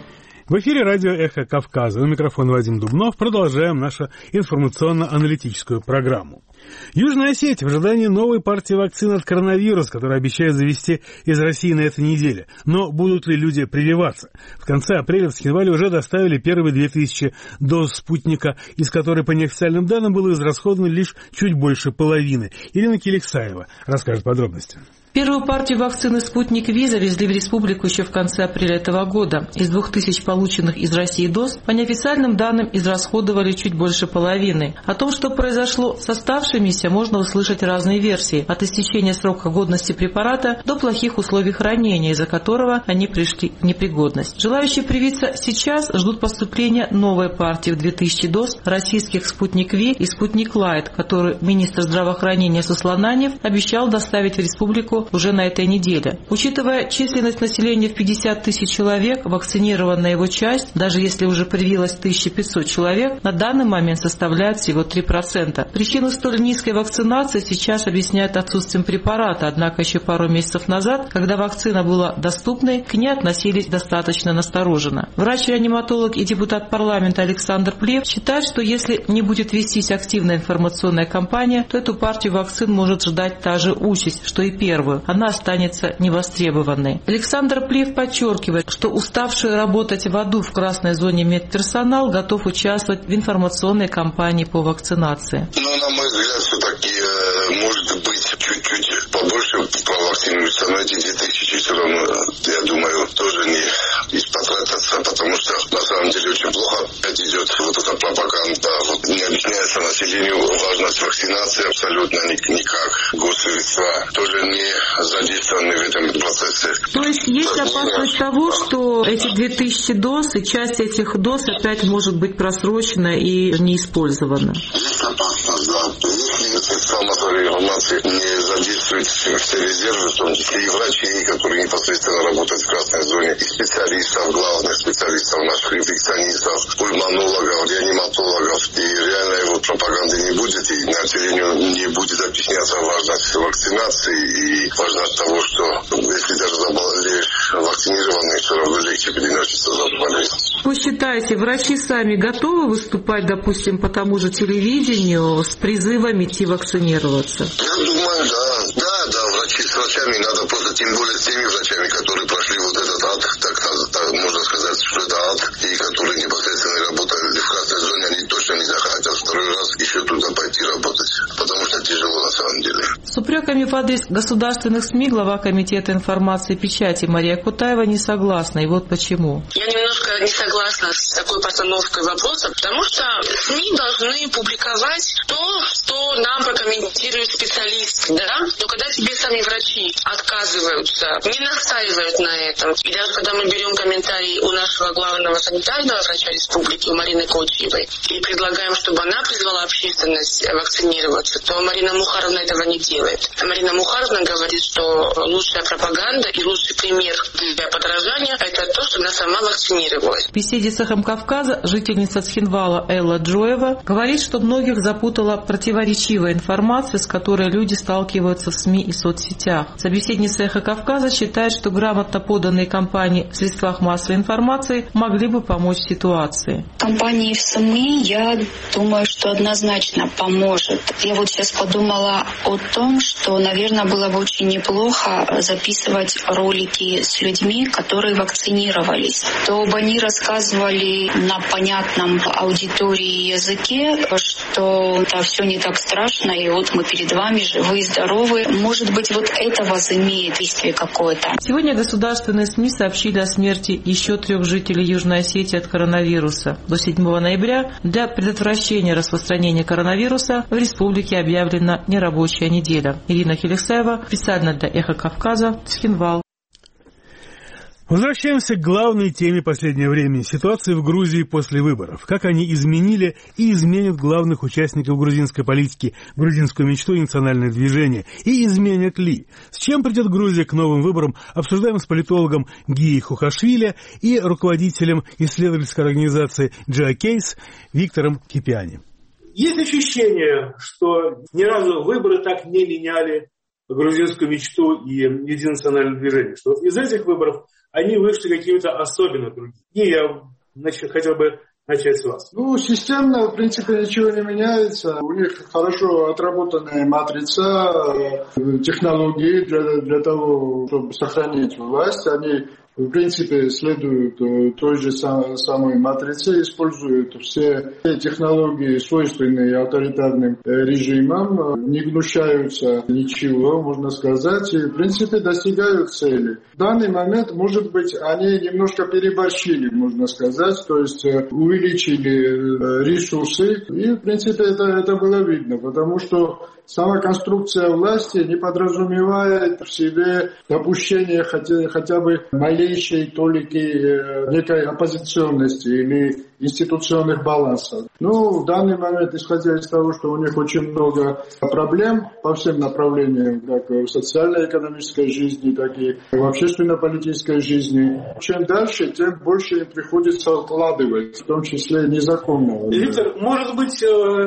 В эфире радио «Эхо Кавказа». У микрофона Вадим Дубнов. Продолжаем нашу информационно-аналитическую программу. Южная Осетия в ожидании новой партии вакцин от коронавируса, которую обещают завести из России на этой неделе. Но будут ли люди прививаться? В конце апреля в Цхинвале уже доставили первые две тысячи доз спутника, из которой, по неофициальным данным, было израсходовано лишь чуть больше половины. Ирина Киликсаева расскажет подробности. Первую партию вакцины «Спутник Ви» завезли в республику еще в конце апреля этого года. Из двух тысяч полученных из России доз, по неофициальным данным, израсходовали чуть больше половины. О том, что произошло с оставшимися, можно услышать разные версии. От истечения срока годности препарата до плохих условий хранения, из-за которого они пришли в непригодность. Желающие привиться сейчас ждут поступления новой партии в две тысячи доз российских «Спутник Ви» и «Спутник Лайт», который министр здравоохранения Суслан Анев обещал доставить в республику уже на этой неделе. Учитывая численность населения в пятьдесят тысяч человек, вакцинированная его часть, даже если уже привилось тысяча пятьсот человек, на данный момент составляет всего три процента. Причину столь низкой вакцинации сейчас объясняют отсутствием препарата, однако еще пару месяцев назад, когда вакцина была доступной, к ней относились достаточно настороженно. Врач-реаниматолог и депутат парламента Александр Плев считает, что если не будет вестись активная информационная кампания, то эту партию вакцин может ждать та же участь, что и первую. Она останется невостребованной. Александр Плев подчеркивает, что уставший работать в аду в красной зоне медперсонал готов участвовать в информационной кампании по вакцинации. Ну, на мой взгляд, все-таки э, может быть чуть-чуть побольше провакцинируется, но эти две тысячи все равно, я думаю, тоже не испотратятся, потому что на самом деле очень плохо опять идет вот эта пропаганда. Вот не объясняется населению важность вакцинации абсолютно никак. Госсредства тоже не задействованы в этом процессе. То есть есть опасность того, что эти две тысячи доз и часть этих доз опять может быть просрочена и не использована? Есть опасность, да. Если средства массовой информации не задействуют все резервы, в том числе и врачей, которые непосредственно работают в красной зоне, и специалистов, главных специалистов наших инфекционистов, пульмонологов, реаниматологов, и реальной вот пропаганды не будет, и населению не будет объясняться важность вакцинации и важность того, что если даже заболеешь вакцинированный, все равно легче переносится болезнь. Вы считаете, врачи сами готовы выступать, допустим, по тому же телевидению с призывом идти вакцинироваться? Я думаю, да. Да, да, врачи с врачами надо просто, тем более с теми врачами, которые прошли вот этот ад, так, так можно сказать, что это ад, и которые непосредственно работали в красной зоне, они точно не захотят второй раз еще туда пойти работать, потому что тяжело на самом деле. С упреками в адрес государственных СМИ глава Комитета информации и печати Мария Кутаева не согласна, и вот почему. Я немножко не согласна с такой постановкой вопроса, потому что СМИ должны публиковать то, что нам прокомментируют специалисты, да? Но когда тебе сами врачи отказываются, не настаивают на этом, и даже когда мы берем комментарии у нашего главного санитарного врача республики, у Марины Кочиевой, и предлагаем, чтобы она призвала общественность вакцинироваться, то Марина Мухаровна этого не делает. Марина Мухаровна говорит, что лучшая пропаганда и лучший пример для подражания – это то, что она сама вакцинировалась. В беседе с «Эхом Кавказа» жительница Цхинвала Элла Джоева говорит, что многих запутала противоречивая информация, с которой люди сталкиваются в СМИ и соцсетях. Собеседница «Эхо Кавказа» считает, что грамотно поданные кампании в средствах массовой информации могли бы помочь ситуации. Кампании в СМИ, я думаю, что однозначно поможет. Я вот сейчас подумала о том, что, наверное, было бы очень неплохо записывать ролики с людьми, которые вакцинировались. То бы они рассказывали на понятном аудитории языке, что это все не так страшно, и вот мы перед вами живы и здоровы. Может быть, вот это возымеет действие какое-то. Сегодня государственные СМИ сообщили о смерти еще трех жителей Южной Осетии от коронавируса. До седьмого ноября для предотвращения распространения коронавируса в республике объявлена нерабочая неделя. Ирина Киликсаева, специально для «Эхо Кавказа», Цхинвал. Возвращаемся к главной теме последнего времени – ситуации в Грузии после выборов. Как они изменили и изменят главных участников грузинской политики, грузинскую мечту и национальное движение. И изменят ли? С чем придет Грузия к новым выборам, обсуждаем с политологом Гией Хухашвили и руководителем исследовательской организации джи эй Кейс Виктором Кипиани. Есть ощущение, что ни разу выборы так не меняли грузинскую мечту и единое национальное движение. Что из этих выборов они вышли какими-то особенно другими. И я Значит, хотел бы начать с вас. Ну, системно, в принципе, ничего не меняется. У них хорошо отработанная матрица, технологии для, для того, чтобы сохранить власть. Они, в принципе, следуют той же самой матрице, используют все технологии, свойственные авторитарным режимам, не гнушаются ничего, можно сказать, и, в принципе, достигают цели. В данный момент, может быть, они немножко переборщили, можно сказать, то есть увеличили ресурсы, и, в принципе, это, это было видно, потому что сама конструкция власти не подразумевает в себе допущение хотя, хотя бы малейшей толики некой оппозиционности или институционных балансов. Ну, в данный момент, исходя из того, что у них очень много проблем по всем направлениям, как в социально-экономической жизни, так и в общественно-политической жизни, чем дальше, тем больше им приходится откладывать, в том числе незаконно. Виктор, может быть,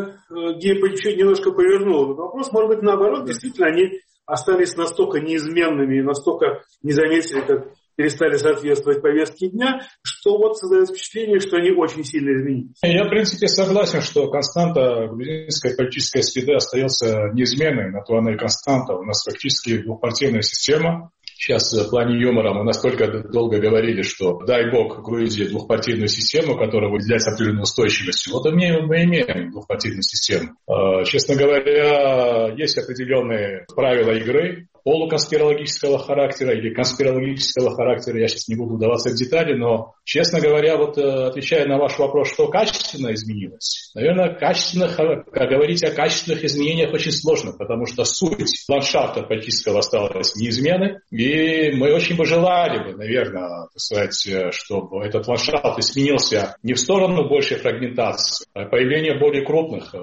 Гея чуть немножко повернул этот вопрос, может быть, наоборот, действительно, они остались настолько неизменными и настолько не заметили, как перестали соответствовать повестке дня, что вот создается впечатление, что они очень сильно изменились. Я, в принципе, согласен, что константа грузинской политической среды остается неизменной, на то она и константа. У нас фактически двухпартийная система. Сейчас в плане юмора мы настолько долго говорили, что дай бог Грузии двухпартийную систему, которая выделяется определенной устойчивостью. Вот мы, мы имеем двухпартийную систему. Честно говоря, есть определенные правила игры полуконспирологического характера или конспирологического характера. Я сейчас не буду вдаваться в детали, но, честно говоря, вот отвечая на ваш вопрос, что качественно изменилось, наверное, качественных, как говорить о качественных изменениях очень сложно, потому что суть ландшафта политического осталась неизменной, и мы очень бы желали бы, наверное, так сказать, чтобы этот ландшафт изменился не в сторону большей фрагментации, а появления более крупных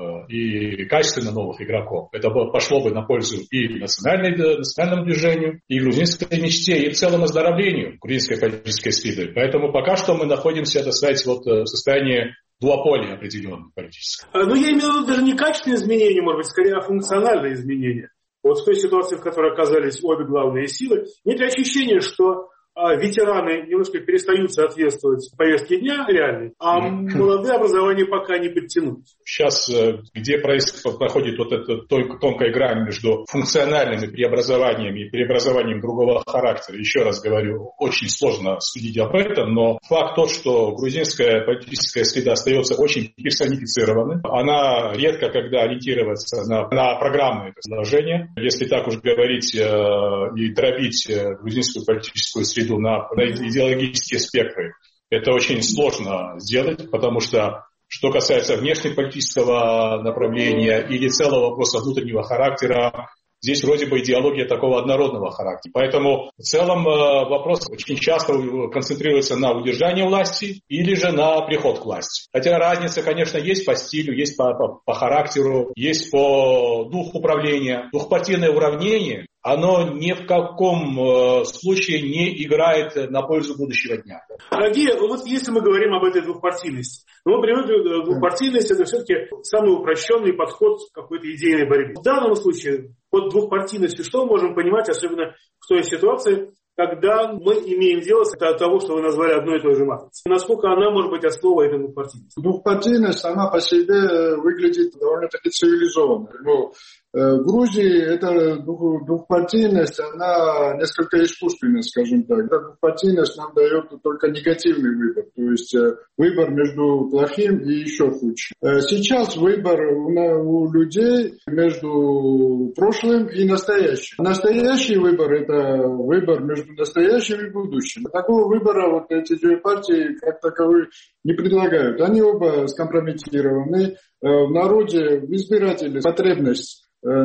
и качественно новых игроков. Это пошло бы на пользу и национальной национальному движению, и грузинской мечте, и в целом оздоровлению грузинской политической среды. Поэтому пока что мы находимся, так сказать, вот в состоянии дуополия определенного политического. Ну, я имею в виду даже не качественные изменения, может быть, скорее, а функциональные изменения. Вот в той ситуации, в которой оказались обе главные силы, нет ли ощущения, что а, ветераны немножко перестают соответствовать повестке дня реальной, а mm-hmm. молодые образования пока не подтянут? Сейчас, где проходит вот эта тонкая грань между функциональными преобразованиями и преобразованием другого характера, еще раз говорю, очень сложно судить об этом, но факт тот, что грузинская политическая среда остается очень персонифицированной. Она редко когда ориентируется на, на программные предложения. Если так уж говорить э, и дробить грузинскую политическую среду на, на идеологические спектры, это очень сложно сделать, потому что что касается внешнеполитического направления или целого вопроса внутреннего характера, здесь вроде бы идеология такого однородного характера. Поэтому в целом вопрос очень часто концентрируется на удержании власти или же на приход к власти. Хотя разница, конечно, есть по стилю, есть по, по, по характеру, есть по духу управления. Двухпартийное уравнение, оно ни в каком э, случае не играет на пользу будущего дня. Дорогие, вот если мы говорим об этой двухпартийности, ну, мы понимаем, что двухпартийность – это все-таки самый упрощенный подход к какой-то идейной борьбе. В данном случае под двухпартийностью что мы можем понимать, особенно в той ситуации, когда мы имеем дело с того, что вы назвали одной и той же матрицей? Насколько она может быть основой этой двухпартийности? Двухпартийность сама по себе выглядит довольно-таки цивилизованно. Но в Грузии эта двухпартийность, она несколько искусственная, скажем так. Эта двухпартийность нам дает только негативный выбор, то есть выбор между плохим и еще худшим. Сейчас выбор у людей между прошлым и настоящим. Настоящий выбор – это выбор между настоящим и будущим. Такого выбора вот эти две партии как таковые не предлагают. Они оба скомпрометированы. В народе, в избирателе потребность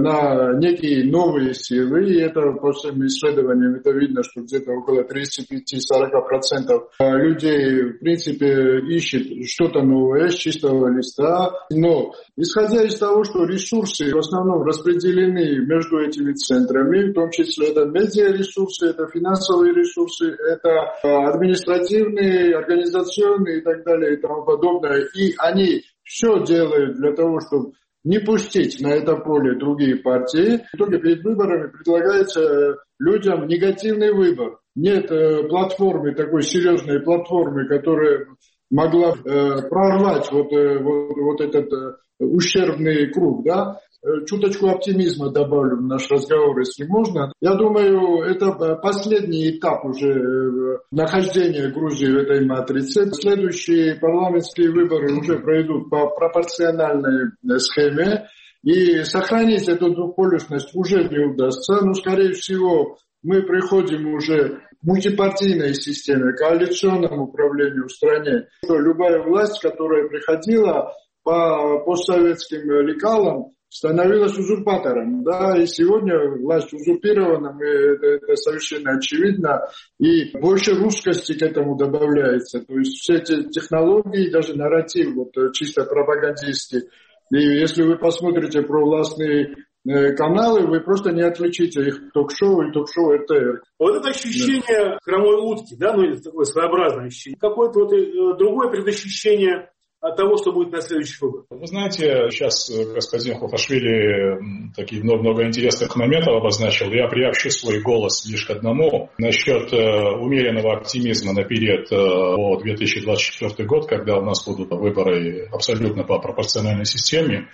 на некие новые силы, и это по всем исследованиям это видно, что где-то около тридцать пять - сорок процентов людей в принципе ищет что-то новое с чистого листа, но исходя из того, что ресурсы в основном распределены между этими центрами, в том числе это медиаресурсы, это финансовые ресурсы, это административные, организационные и так далее и тому подобное, и они все делают для того, чтобы не пустить на это поле другие партии. В итоге перед выборами предлагается людям негативный выбор. Нет платформы, такой серьезной платформы, которая могла э, прорвать вот, э, вот, вот этот э, ущербный круг, да. Чуточку оптимизма добавлю в наш разговор, если можно. Я думаю, это последний этап уже нахождения Грузии в этой матрице. Следующие парламентские выборы уже пройдут по пропорциональной схеме. И сохранить эту двухполюсность уже не удастся. Но, скорее всего, мы приходим уже к мультипартийной системе, к коалиционному управлению в стране. Любая власть, которая приходила по постсоветским лекалам, становилась узурпатором, да, и сегодня власть узурпирована, это, это совершенно очевидно, и больше русскости к этому добавляется, то есть все эти технологии, даже нарратив, вот чисто пропагандистский, и если вы посмотрите провластные каналы, вы просто не отличите их ток-шоу и ток-шоу эр тэ эр. Вот это ощущение да. хромой утки, да, ну или такое своеобразное ощущение, какое-то вот другое предощущение от того, что будет на следующий выбор. Вы знаете, сейчас господин Хохашвили такие много интересных моментов обозначил. Я приобщу свой голос лишь к одному. Насчет умеренного оптимизма наперед по две тысячи двадцать четвёртый год, когда у нас будут выборы абсолютно по пропорциональной системе.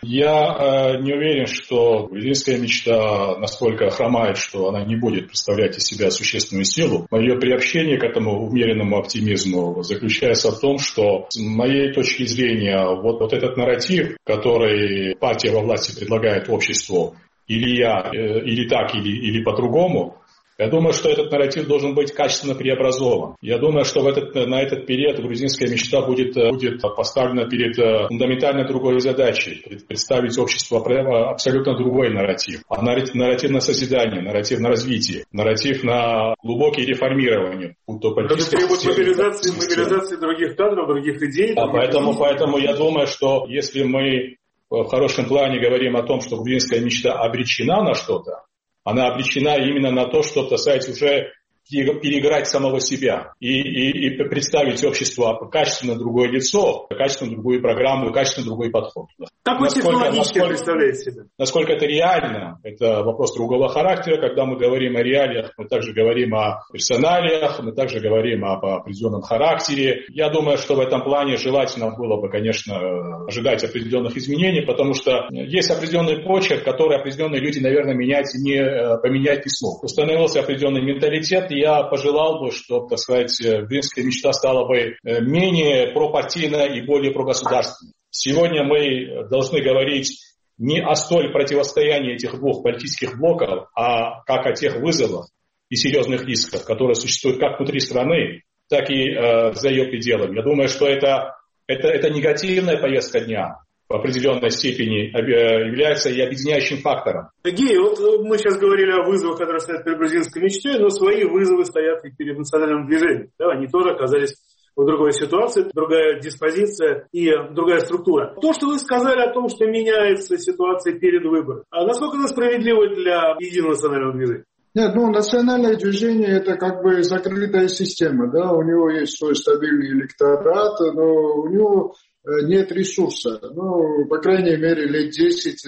Я не уверен, что грузинская мечта настолько хромает, что она не будет представлять из себя существенную силу. Мое приобщение к этому умеренному оптимизму заключается в том, что с моей точки зрения Вот, вот этот нарратив, который партия во власти предлагает обществу, или я, или так, или, или по-другому, я думаю, что этот нарратив должен быть качественно преобразован. Я думаю, что в этот, на этот период грузинская мечта будет, будет поставлена перед фундаментально другой задачей. Представить обществу абсолютно другой нарратив. А нарратив на созидание, нарратив на развитие, нарратив на глубокие реформирования. Это требует мобилизации, мобилизации других кадров, других идей. Да, других поэтому, идей. поэтому я думаю, что если мы в хорошем плане говорим о том, что грузинская мечта обречена на что-то, она обречена именно на то, что, так сказать, уже переиграть самого себя и, и, и представить обществу качественно другое лицо, качественно другую программу, качественно другой подход. Как вы технологически представляете себе? Насколько это реально, это вопрос другого характера. Когда мы говорим о реалиях, мы также говорим о персоналиях, мы также говорим об определенном характере. Я думаю, что в этом плане желательно было бы, конечно, ожидать определенных изменений, потому что есть определенный почерк, который определенные люди, наверное, менять не, поменять не смогут. Установился определенный менталитет, и я пожелал бы, чтобы, так сказать, грузинская мечта стала бы менее пропартийной и более прогосударственной. Сегодня мы должны говорить не о столь противостоянии этих двух политических блоков, а как о тех вызовах и серьезных рисках, которые существуют как внутри страны, так и э, за ее пределами. Я думаю, что это, это, это негативная повестка дня в определенной степени является и объединяющим фактором. Гей, вот мы сейчас говорили о вызовах, которые стоят перед грузинской мечтой, но свои вызовы стоят и перед национальным движением. Да, они тоже оказались в другой ситуации, другая диспозиция и другая структура. То, что вы сказали о том, что меняется ситуация перед выбором, а насколько это справедливо для единого национального движения? Нет, ну, национальное движение – это как бы закрытая система, да, у него есть свой стабильный электорат, но у него нет ресурса, ну, по крайней мере, лет десять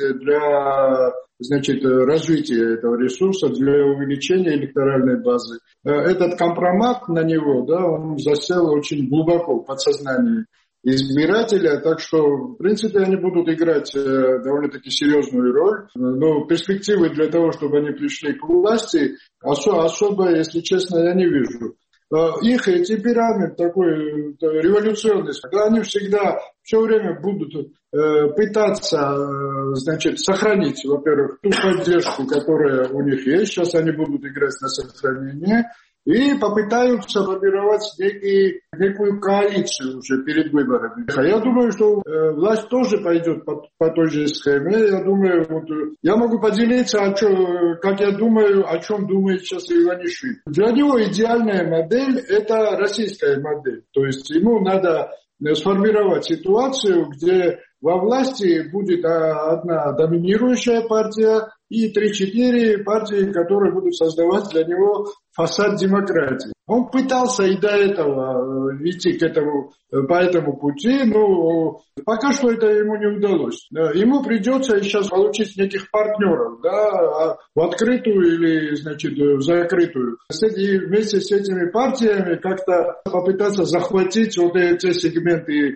для, значит, развития этого ресурса, для увеличения электоральной базы. Этот компромат на него, да, он засел очень глубоко в подсознании избирателя, так что, в принципе, они будут играть довольно-таки серьезную роль, но перспективы для того, чтобы они пришли к власти, особо, особо, если честно, я не вижу. Их темперамент такой революционный, они всегда все время будут пытаться, значит, сохранить, во-первых, ту поддержку, которая у них есть, сейчас они будут играть на сохранение, и попытаются формировать некий, некую коалицию уже перед выборами. Я думаю, что э, власть тоже пойдет по, по той же схеме. Я думаю, вот, я могу поделиться, о чем, как я думаю, о чем думает сейчас Иванишвили. Для него идеальная модель – это российская модель. То есть ему надо сформировать ситуацию, где во власти будет одна доминирующая партия и три-четыре партии, которые будут создавать для него фасад демократии. Он пытался и до этого идти к этому, по этому пути, но пока что это ему не удалось. Ему придется сейчас получить неких партнеров, да, в открытую или, значит, в закрытую. И вместе с этими партиями как-то попытаться захватить вот эти сегменты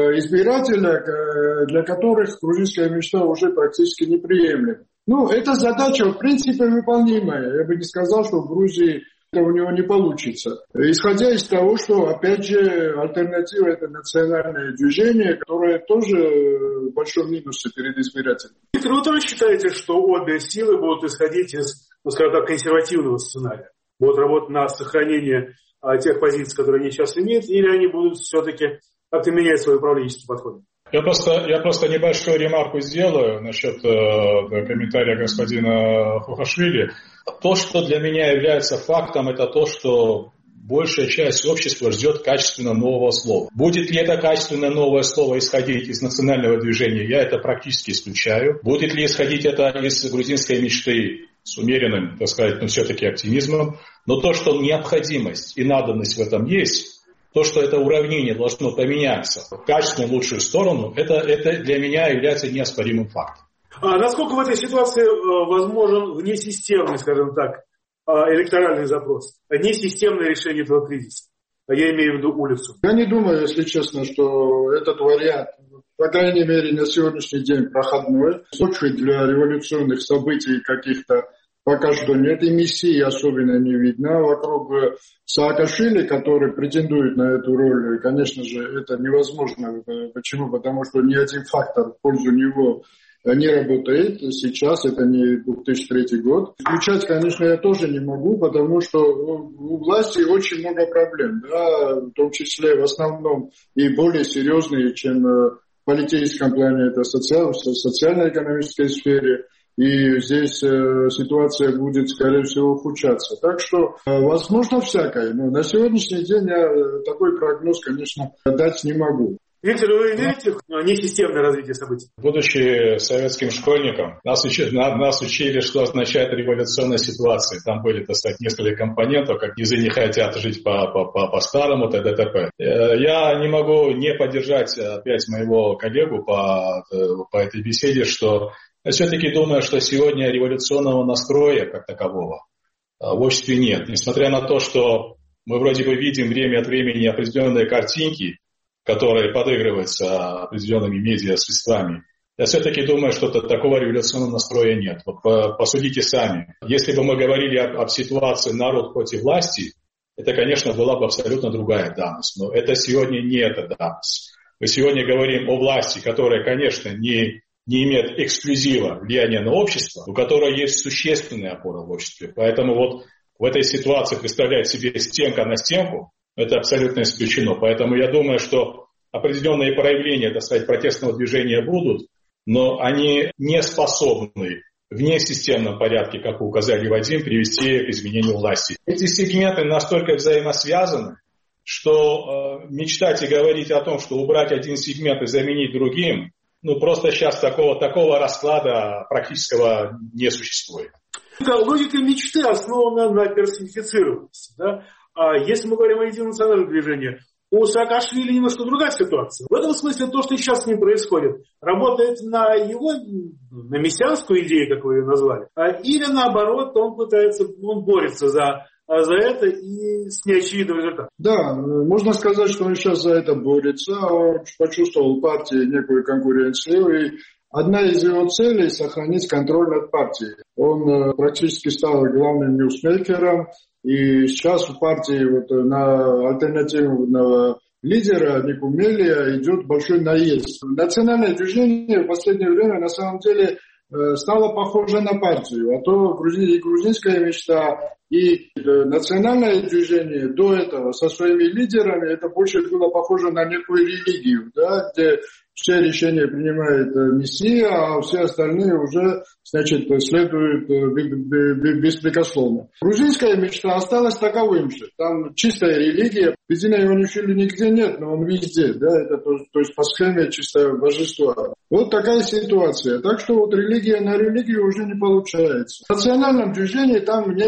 избирателя, для которых грузинская мечта уже практически неприемлема. Ну, эта задача, в принципе, выполнимая. Я бы не сказал, что в Грузии это у него не получится. Исходя из того, что, опять же, альтернатива – это национальное движение, которое тоже в большом минусе перед избирателями. Виктор, вы тоже считаете, что обе силы будут исходить из, ну, скажем так, консервативного сценария? Будут работать на сохранение а, тех позиций, которые они сейчас имеют, или они будут все-таки как-то менять свой управленческий подход? Я просто, я просто небольшую ремарку сделаю насчет э, комментария господина Хухашвили. То, что для меня является фактом, это то, что большая часть общества ждет качественно нового слова. Будет ли это качественное новое слово исходить из национального движения, я это практически исключаю. Будет ли исходить это из грузинской мечты с умеренным, так сказать, но все-таки оптимизмом. Но то, что необходимость и надобность в этом есть, то, что это уравнение должно поменяться в качественную лучшую сторону, это, это для меня является неоспоримым фактом. А насколько в этой ситуации возможен внесистемный, скажем так, электоральный запрос, а не системное решение этого кризиса? Я имею в виду улицу. Я не думаю, если честно, что этот вариант, по крайней мере, на сегодняшний день проходной. Почвы для революционных событий каких-то пока что нет, и миссии особенно не видно. Вокруг Саакашвили, который претендует на эту роль, конечно же, это невозможно. Почему? Потому что ни один фактор в пользу него не работает сейчас, это не две тысячи третий год. Исключать, конечно, я тоже не могу, потому что у власти очень много проблем, да, в том числе в основном и более серьезные, чем в политическом плане, это социально, в социально-экономической сфере. И здесь э, ситуация будет, скорее всего, ухудшаться. Так что, э, возможно, всякое. Но на сегодняшний день я такой прогноз, конечно, дать не могу. Виктор, вы верите в несистемное развитие событий? Будучи советским школьником, нас учили, нас учили, что означает революционная ситуация. Там были, так сказать, несколько компонентов, как низы не хотят жить по-старому, т.д. т.п. Я не могу не поддержать опять моего коллегу по, по этой беседе, что я все-таки думаю, что сегодня революционного настроя как такового в обществе нет. Несмотря на то, что мы вроде бы видим время от времени определенные картинки, которые подыгрываются определенными медиасредствами, я все-таки думаю, что такого революционного настроя нет. Вот посудите сами. Если бы мы говорили об, об ситуации народ против власти, это, конечно, была бы абсолютно другая данность. Но это сегодня не эта данность. Мы сегодня говорим о власти, которая, конечно, не... не имеет эксклюзива влияния на общество, у которого есть существенная опора в обществе. Поэтому вот в этой ситуации представлять себе стенка на стенку, это абсолютно исключено. Поэтому я думаю, что определенные проявления, так сказать, протестного движения будут, но они не способны в несистемном порядке, как вы указали, Вадим, привести к изменению власти. Эти сегменты настолько взаимосвязаны, что э, мечтать и говорить о том, что убрать один сегмент и заменить другим, ну, просто сейчас такого, такого расклада практического не существует. Логика мечты основана на персонифицированности. Да? А если мы говорим о едином национальном движении, у Саакашвили немножко другая ситуация. В этом смысле то, что сейчас с ним происходит, работает на его, на мессианскую идею, как вы ее назвали, или наоборот, он пытается, он борется за... а за это и с неочевидным результатом. Да, можно сказать, что он сейчас за это борется. Он почувствовал в партии некую конкуренцию. И одна из его целей – сохранить контроль над партией. Он практически стал главным ньюсмейкером. И сейчас в партии вот на альтернативного лидера Никумелия идет большой наезд. Национальное движение в последнее время на самом деле стало похоже на партию. А то и грузинская мечта, и национальное движение до этого со своими лидерами, это больше было похоже на некую религию, да, где все решения принимает мессия, а все остальные уже, значит, следуют беспрекословно. Грузинская мечта осталась таковым же. Там чистая религия. Везде Иванишвили нигде нет, но он везде, да, это то, то есть по схеме чистое божество. Вот такая ситуация. Так что вот религия на религию уже не получается. В национальном движении там некий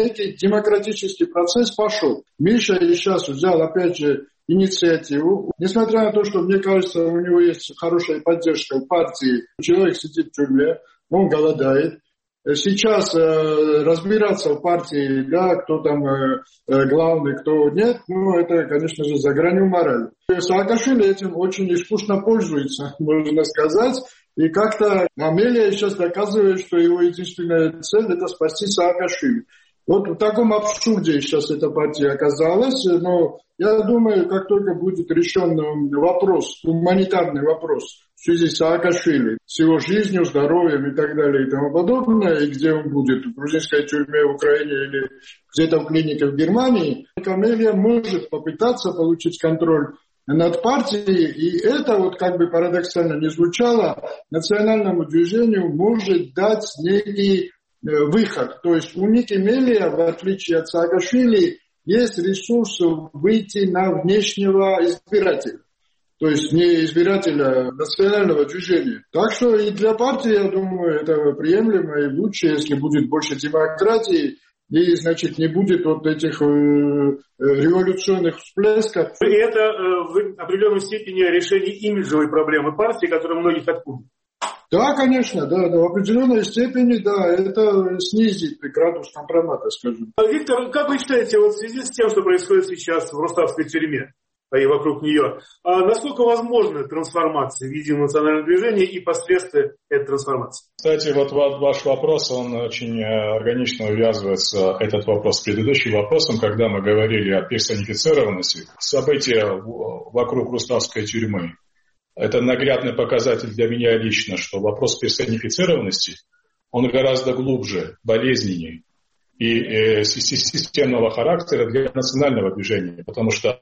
демократический процесс пошел. Миша сейчас взял, опять же, инициативу. Несмотря на то, что, мне кажется, у него есть хорошая поддержка в партии, человек сидит в тюрьме, он голодает. Сейчас э, разбираться в партии, да, кто там э, главный, кто нет, ну, это, конечно же, за гранью морали. Саакашвили этим очень искусно пользуется, можно сказать. И как-то Амелия сейчас доказывает, что его единственная цель – это спасти Саакашвили. Вот в таком абсурде сейчас эта партия оказалась, но я думаю, как только будет решен вопрос, гуманитарный вопрос в связи с Саакашвили, с его жизнью, здоровьем и так далее и тому подобное, и где он будет, в грузинской тюрьме в Украине или где-то в клинике в Германии, Амелия может попытаться получить контроль над партией, и это, вот как бы парадоксально не звучало, национальному движению может дать некий выход. То есть у Ники Мелия, в отличие от Саакашвили, есть ресурс выйти на внешнего избирателя. То есть не избирателя национального движения. Так что и для партии, я думаю, это приемлемо и лучше, если будет больше демократии, и, значит, не будет вот этих э, революционных всплесков. И это э, в определенной степени решение имиджевой проблемы партии, которая многих отпугивает. Да, конечно, да, да, в определенной степени, да, это снизит градус компромата, скажем. Виктор, как вы считаете, вот в связи с тем, что происходит сейчас в Руставской тюрьме и вокруг нее, а насколько возможна трансформация в единое национальное движение и последствия этой трансформации? Кстати, вот ваш вопрос, он очень органично увязывается, этот вопрос, с предыдущим вопросом, когда мы говорили о персонифицированности. События вокруг Руставской тюрьмы. Это наглядный показатель для меня лично, что вопрос персонифицированности, он гораздо глубже, болезненнее и э, системного характера для национального движения. Потому что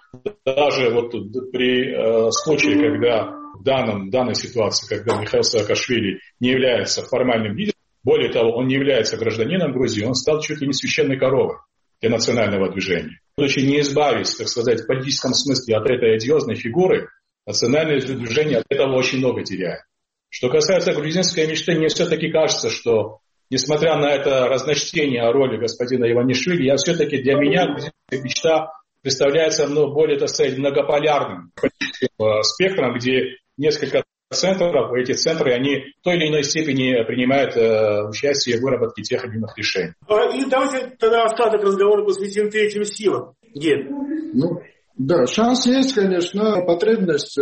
даже вот при э, случае, когда в, данном, в данной ситуации, когда Михаил Саакашвили не является формальным лидером, более того, он не является гражданином Грузии, он стал чуть ли не священной коровой для национального движения. Будучи не избавить, так сказать, в политическом смысле от этой одиозной фигуры, национальное движение от этого очень много теряет. Что касается грузинской мечты, мне все-таки кажется, что, несмотря на это разночтение о роли господина Иванишвили, я все-таки для меня грузинская мечта представляется ну, более, так сказать, многополярным спектром, где несколько центров, эти центры, они в той или иной степени принимают э, участие в выработке тех или иных решений. И давайте тогда остаток разговора посвятим третьим силам. Ген. Ну, да, шанс есть, конечно, потребность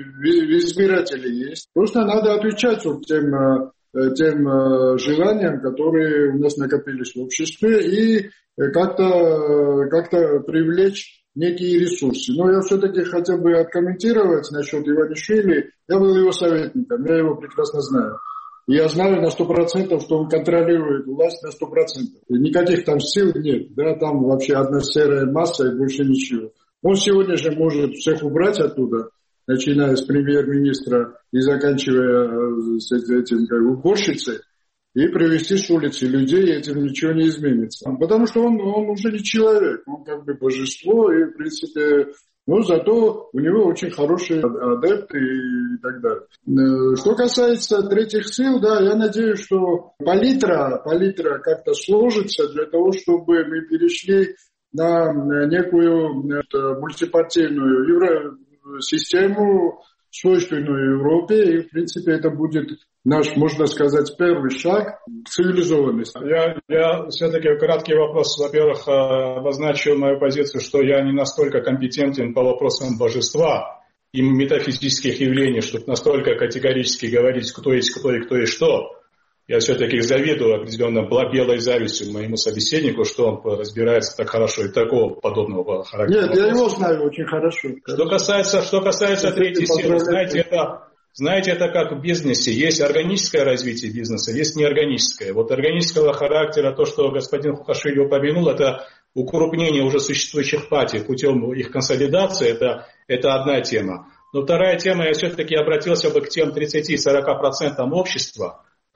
избирателей есть. Просто надо отвечать вот тем, тем желаниям, которые у нас накопились в обществе, и как-то, как-то привлечь некие ресурсы. Но я все-таки хотел бы откомментировать насчет Иванишвили. Я был его советником, я его прекрасно знаю. Я знаю на сто процентов, что он контролирует власть на сто процентов. Никаких там сил нет, да, там вообще одна серая масса и больше ничего. Он сегодня же может всех убрать оттуда, начиная с премьер-министра и заканчивая с этим как, уборщицей, и привести с улицы людей, и этим ничего не изменится. Потому что он, он уже не человек, он как бы божество, и в принципе, но зато у него очень хорошие адепты и так далее. Что касается третьих сил, да, я надеюсь, что палитра, палитра как-то сложится для того, чтобы мы перешли на некую мультипартийную евро... систему, свойственную Европе, и, в принципе, это будет наш, можно сказать, первый шаг к цивилизованности. Я, я все-таки краткий вопрос. Во-первых, обозначил мою позицию, что я не настолько компетентен по вопросам божества и метафизических явлений, чтобы настолько категорически говорить, кто есть кто и кто есть что. Я все-таки завидую определенно белой завистью моему собеседнику, что он разбирается так хорошо и такого подобного характера. Нет, я его знаю очень хорошо. Что касается, что касается третьей силы, знаете это, знаете, это как в бизнесе. Есть органическое развитие бизнеса, есть неорганическое. Вот органического характера, то, что господин Хухашвили упомянул, это укрупнение уже существующих партий путем их консолидации, это, это одна тема. Но вторая тема, я все-таки обратился бы к тем тридцати-сорока процентам общества,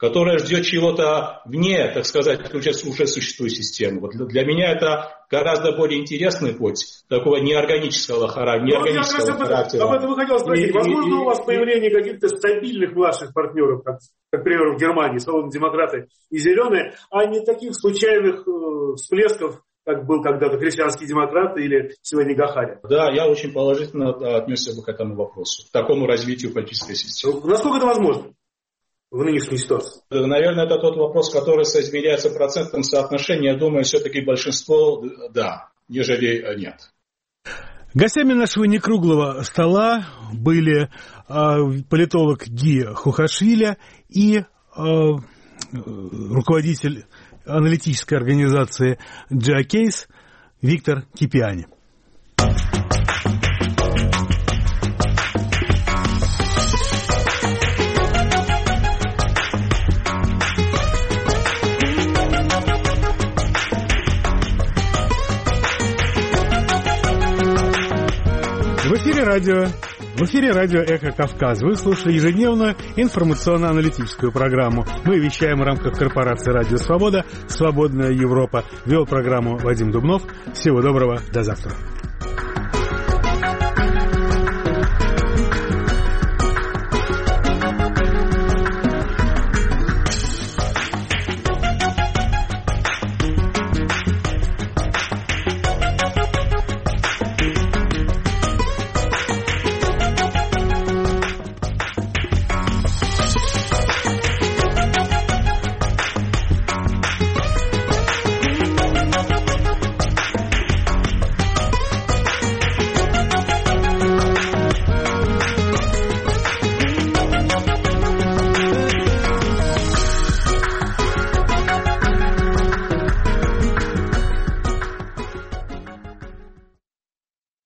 которая ждет чего-то вне, так сказать, уже, уже существующей системы. Вот для меня это гораздо более интересный путь такого неорганического характера. Неорганического ну, характера. Об этом вы хотел спросить. И, Возможно, и, у вас появление каких-то стабильных ваших партнеров, как, как, к примеру, в Германии, свободные демократы и зеленые, а не таких случайных э, всплесков, как был когда-то христианский демократ или сегодня Гагарин. Да, я очень положительно отнесся бы к этому вопросу, к такому развитию политической системы. Насколько это возможно в нынешней ситуации? Наверное, это тот вопрос, который соизмеряется процентным соотношением. Я думаю, все-таки большинство да, нежели нет. Гостями нашего некруглого стола были э, политолог Ги Хухашвили и э, руководитель аналитической организации джи эй Кейс Виктор Кипиани. В эфире радио, в эфире радио «Эхо Кавказ». Вы слушали ежедневную информационно-аналитическую программу. Мы вещаем в рамках корпорации «Радио Свобода», «Свободная Европа». Вел программу Вадим Дубнов. Всего доброго, до завтра.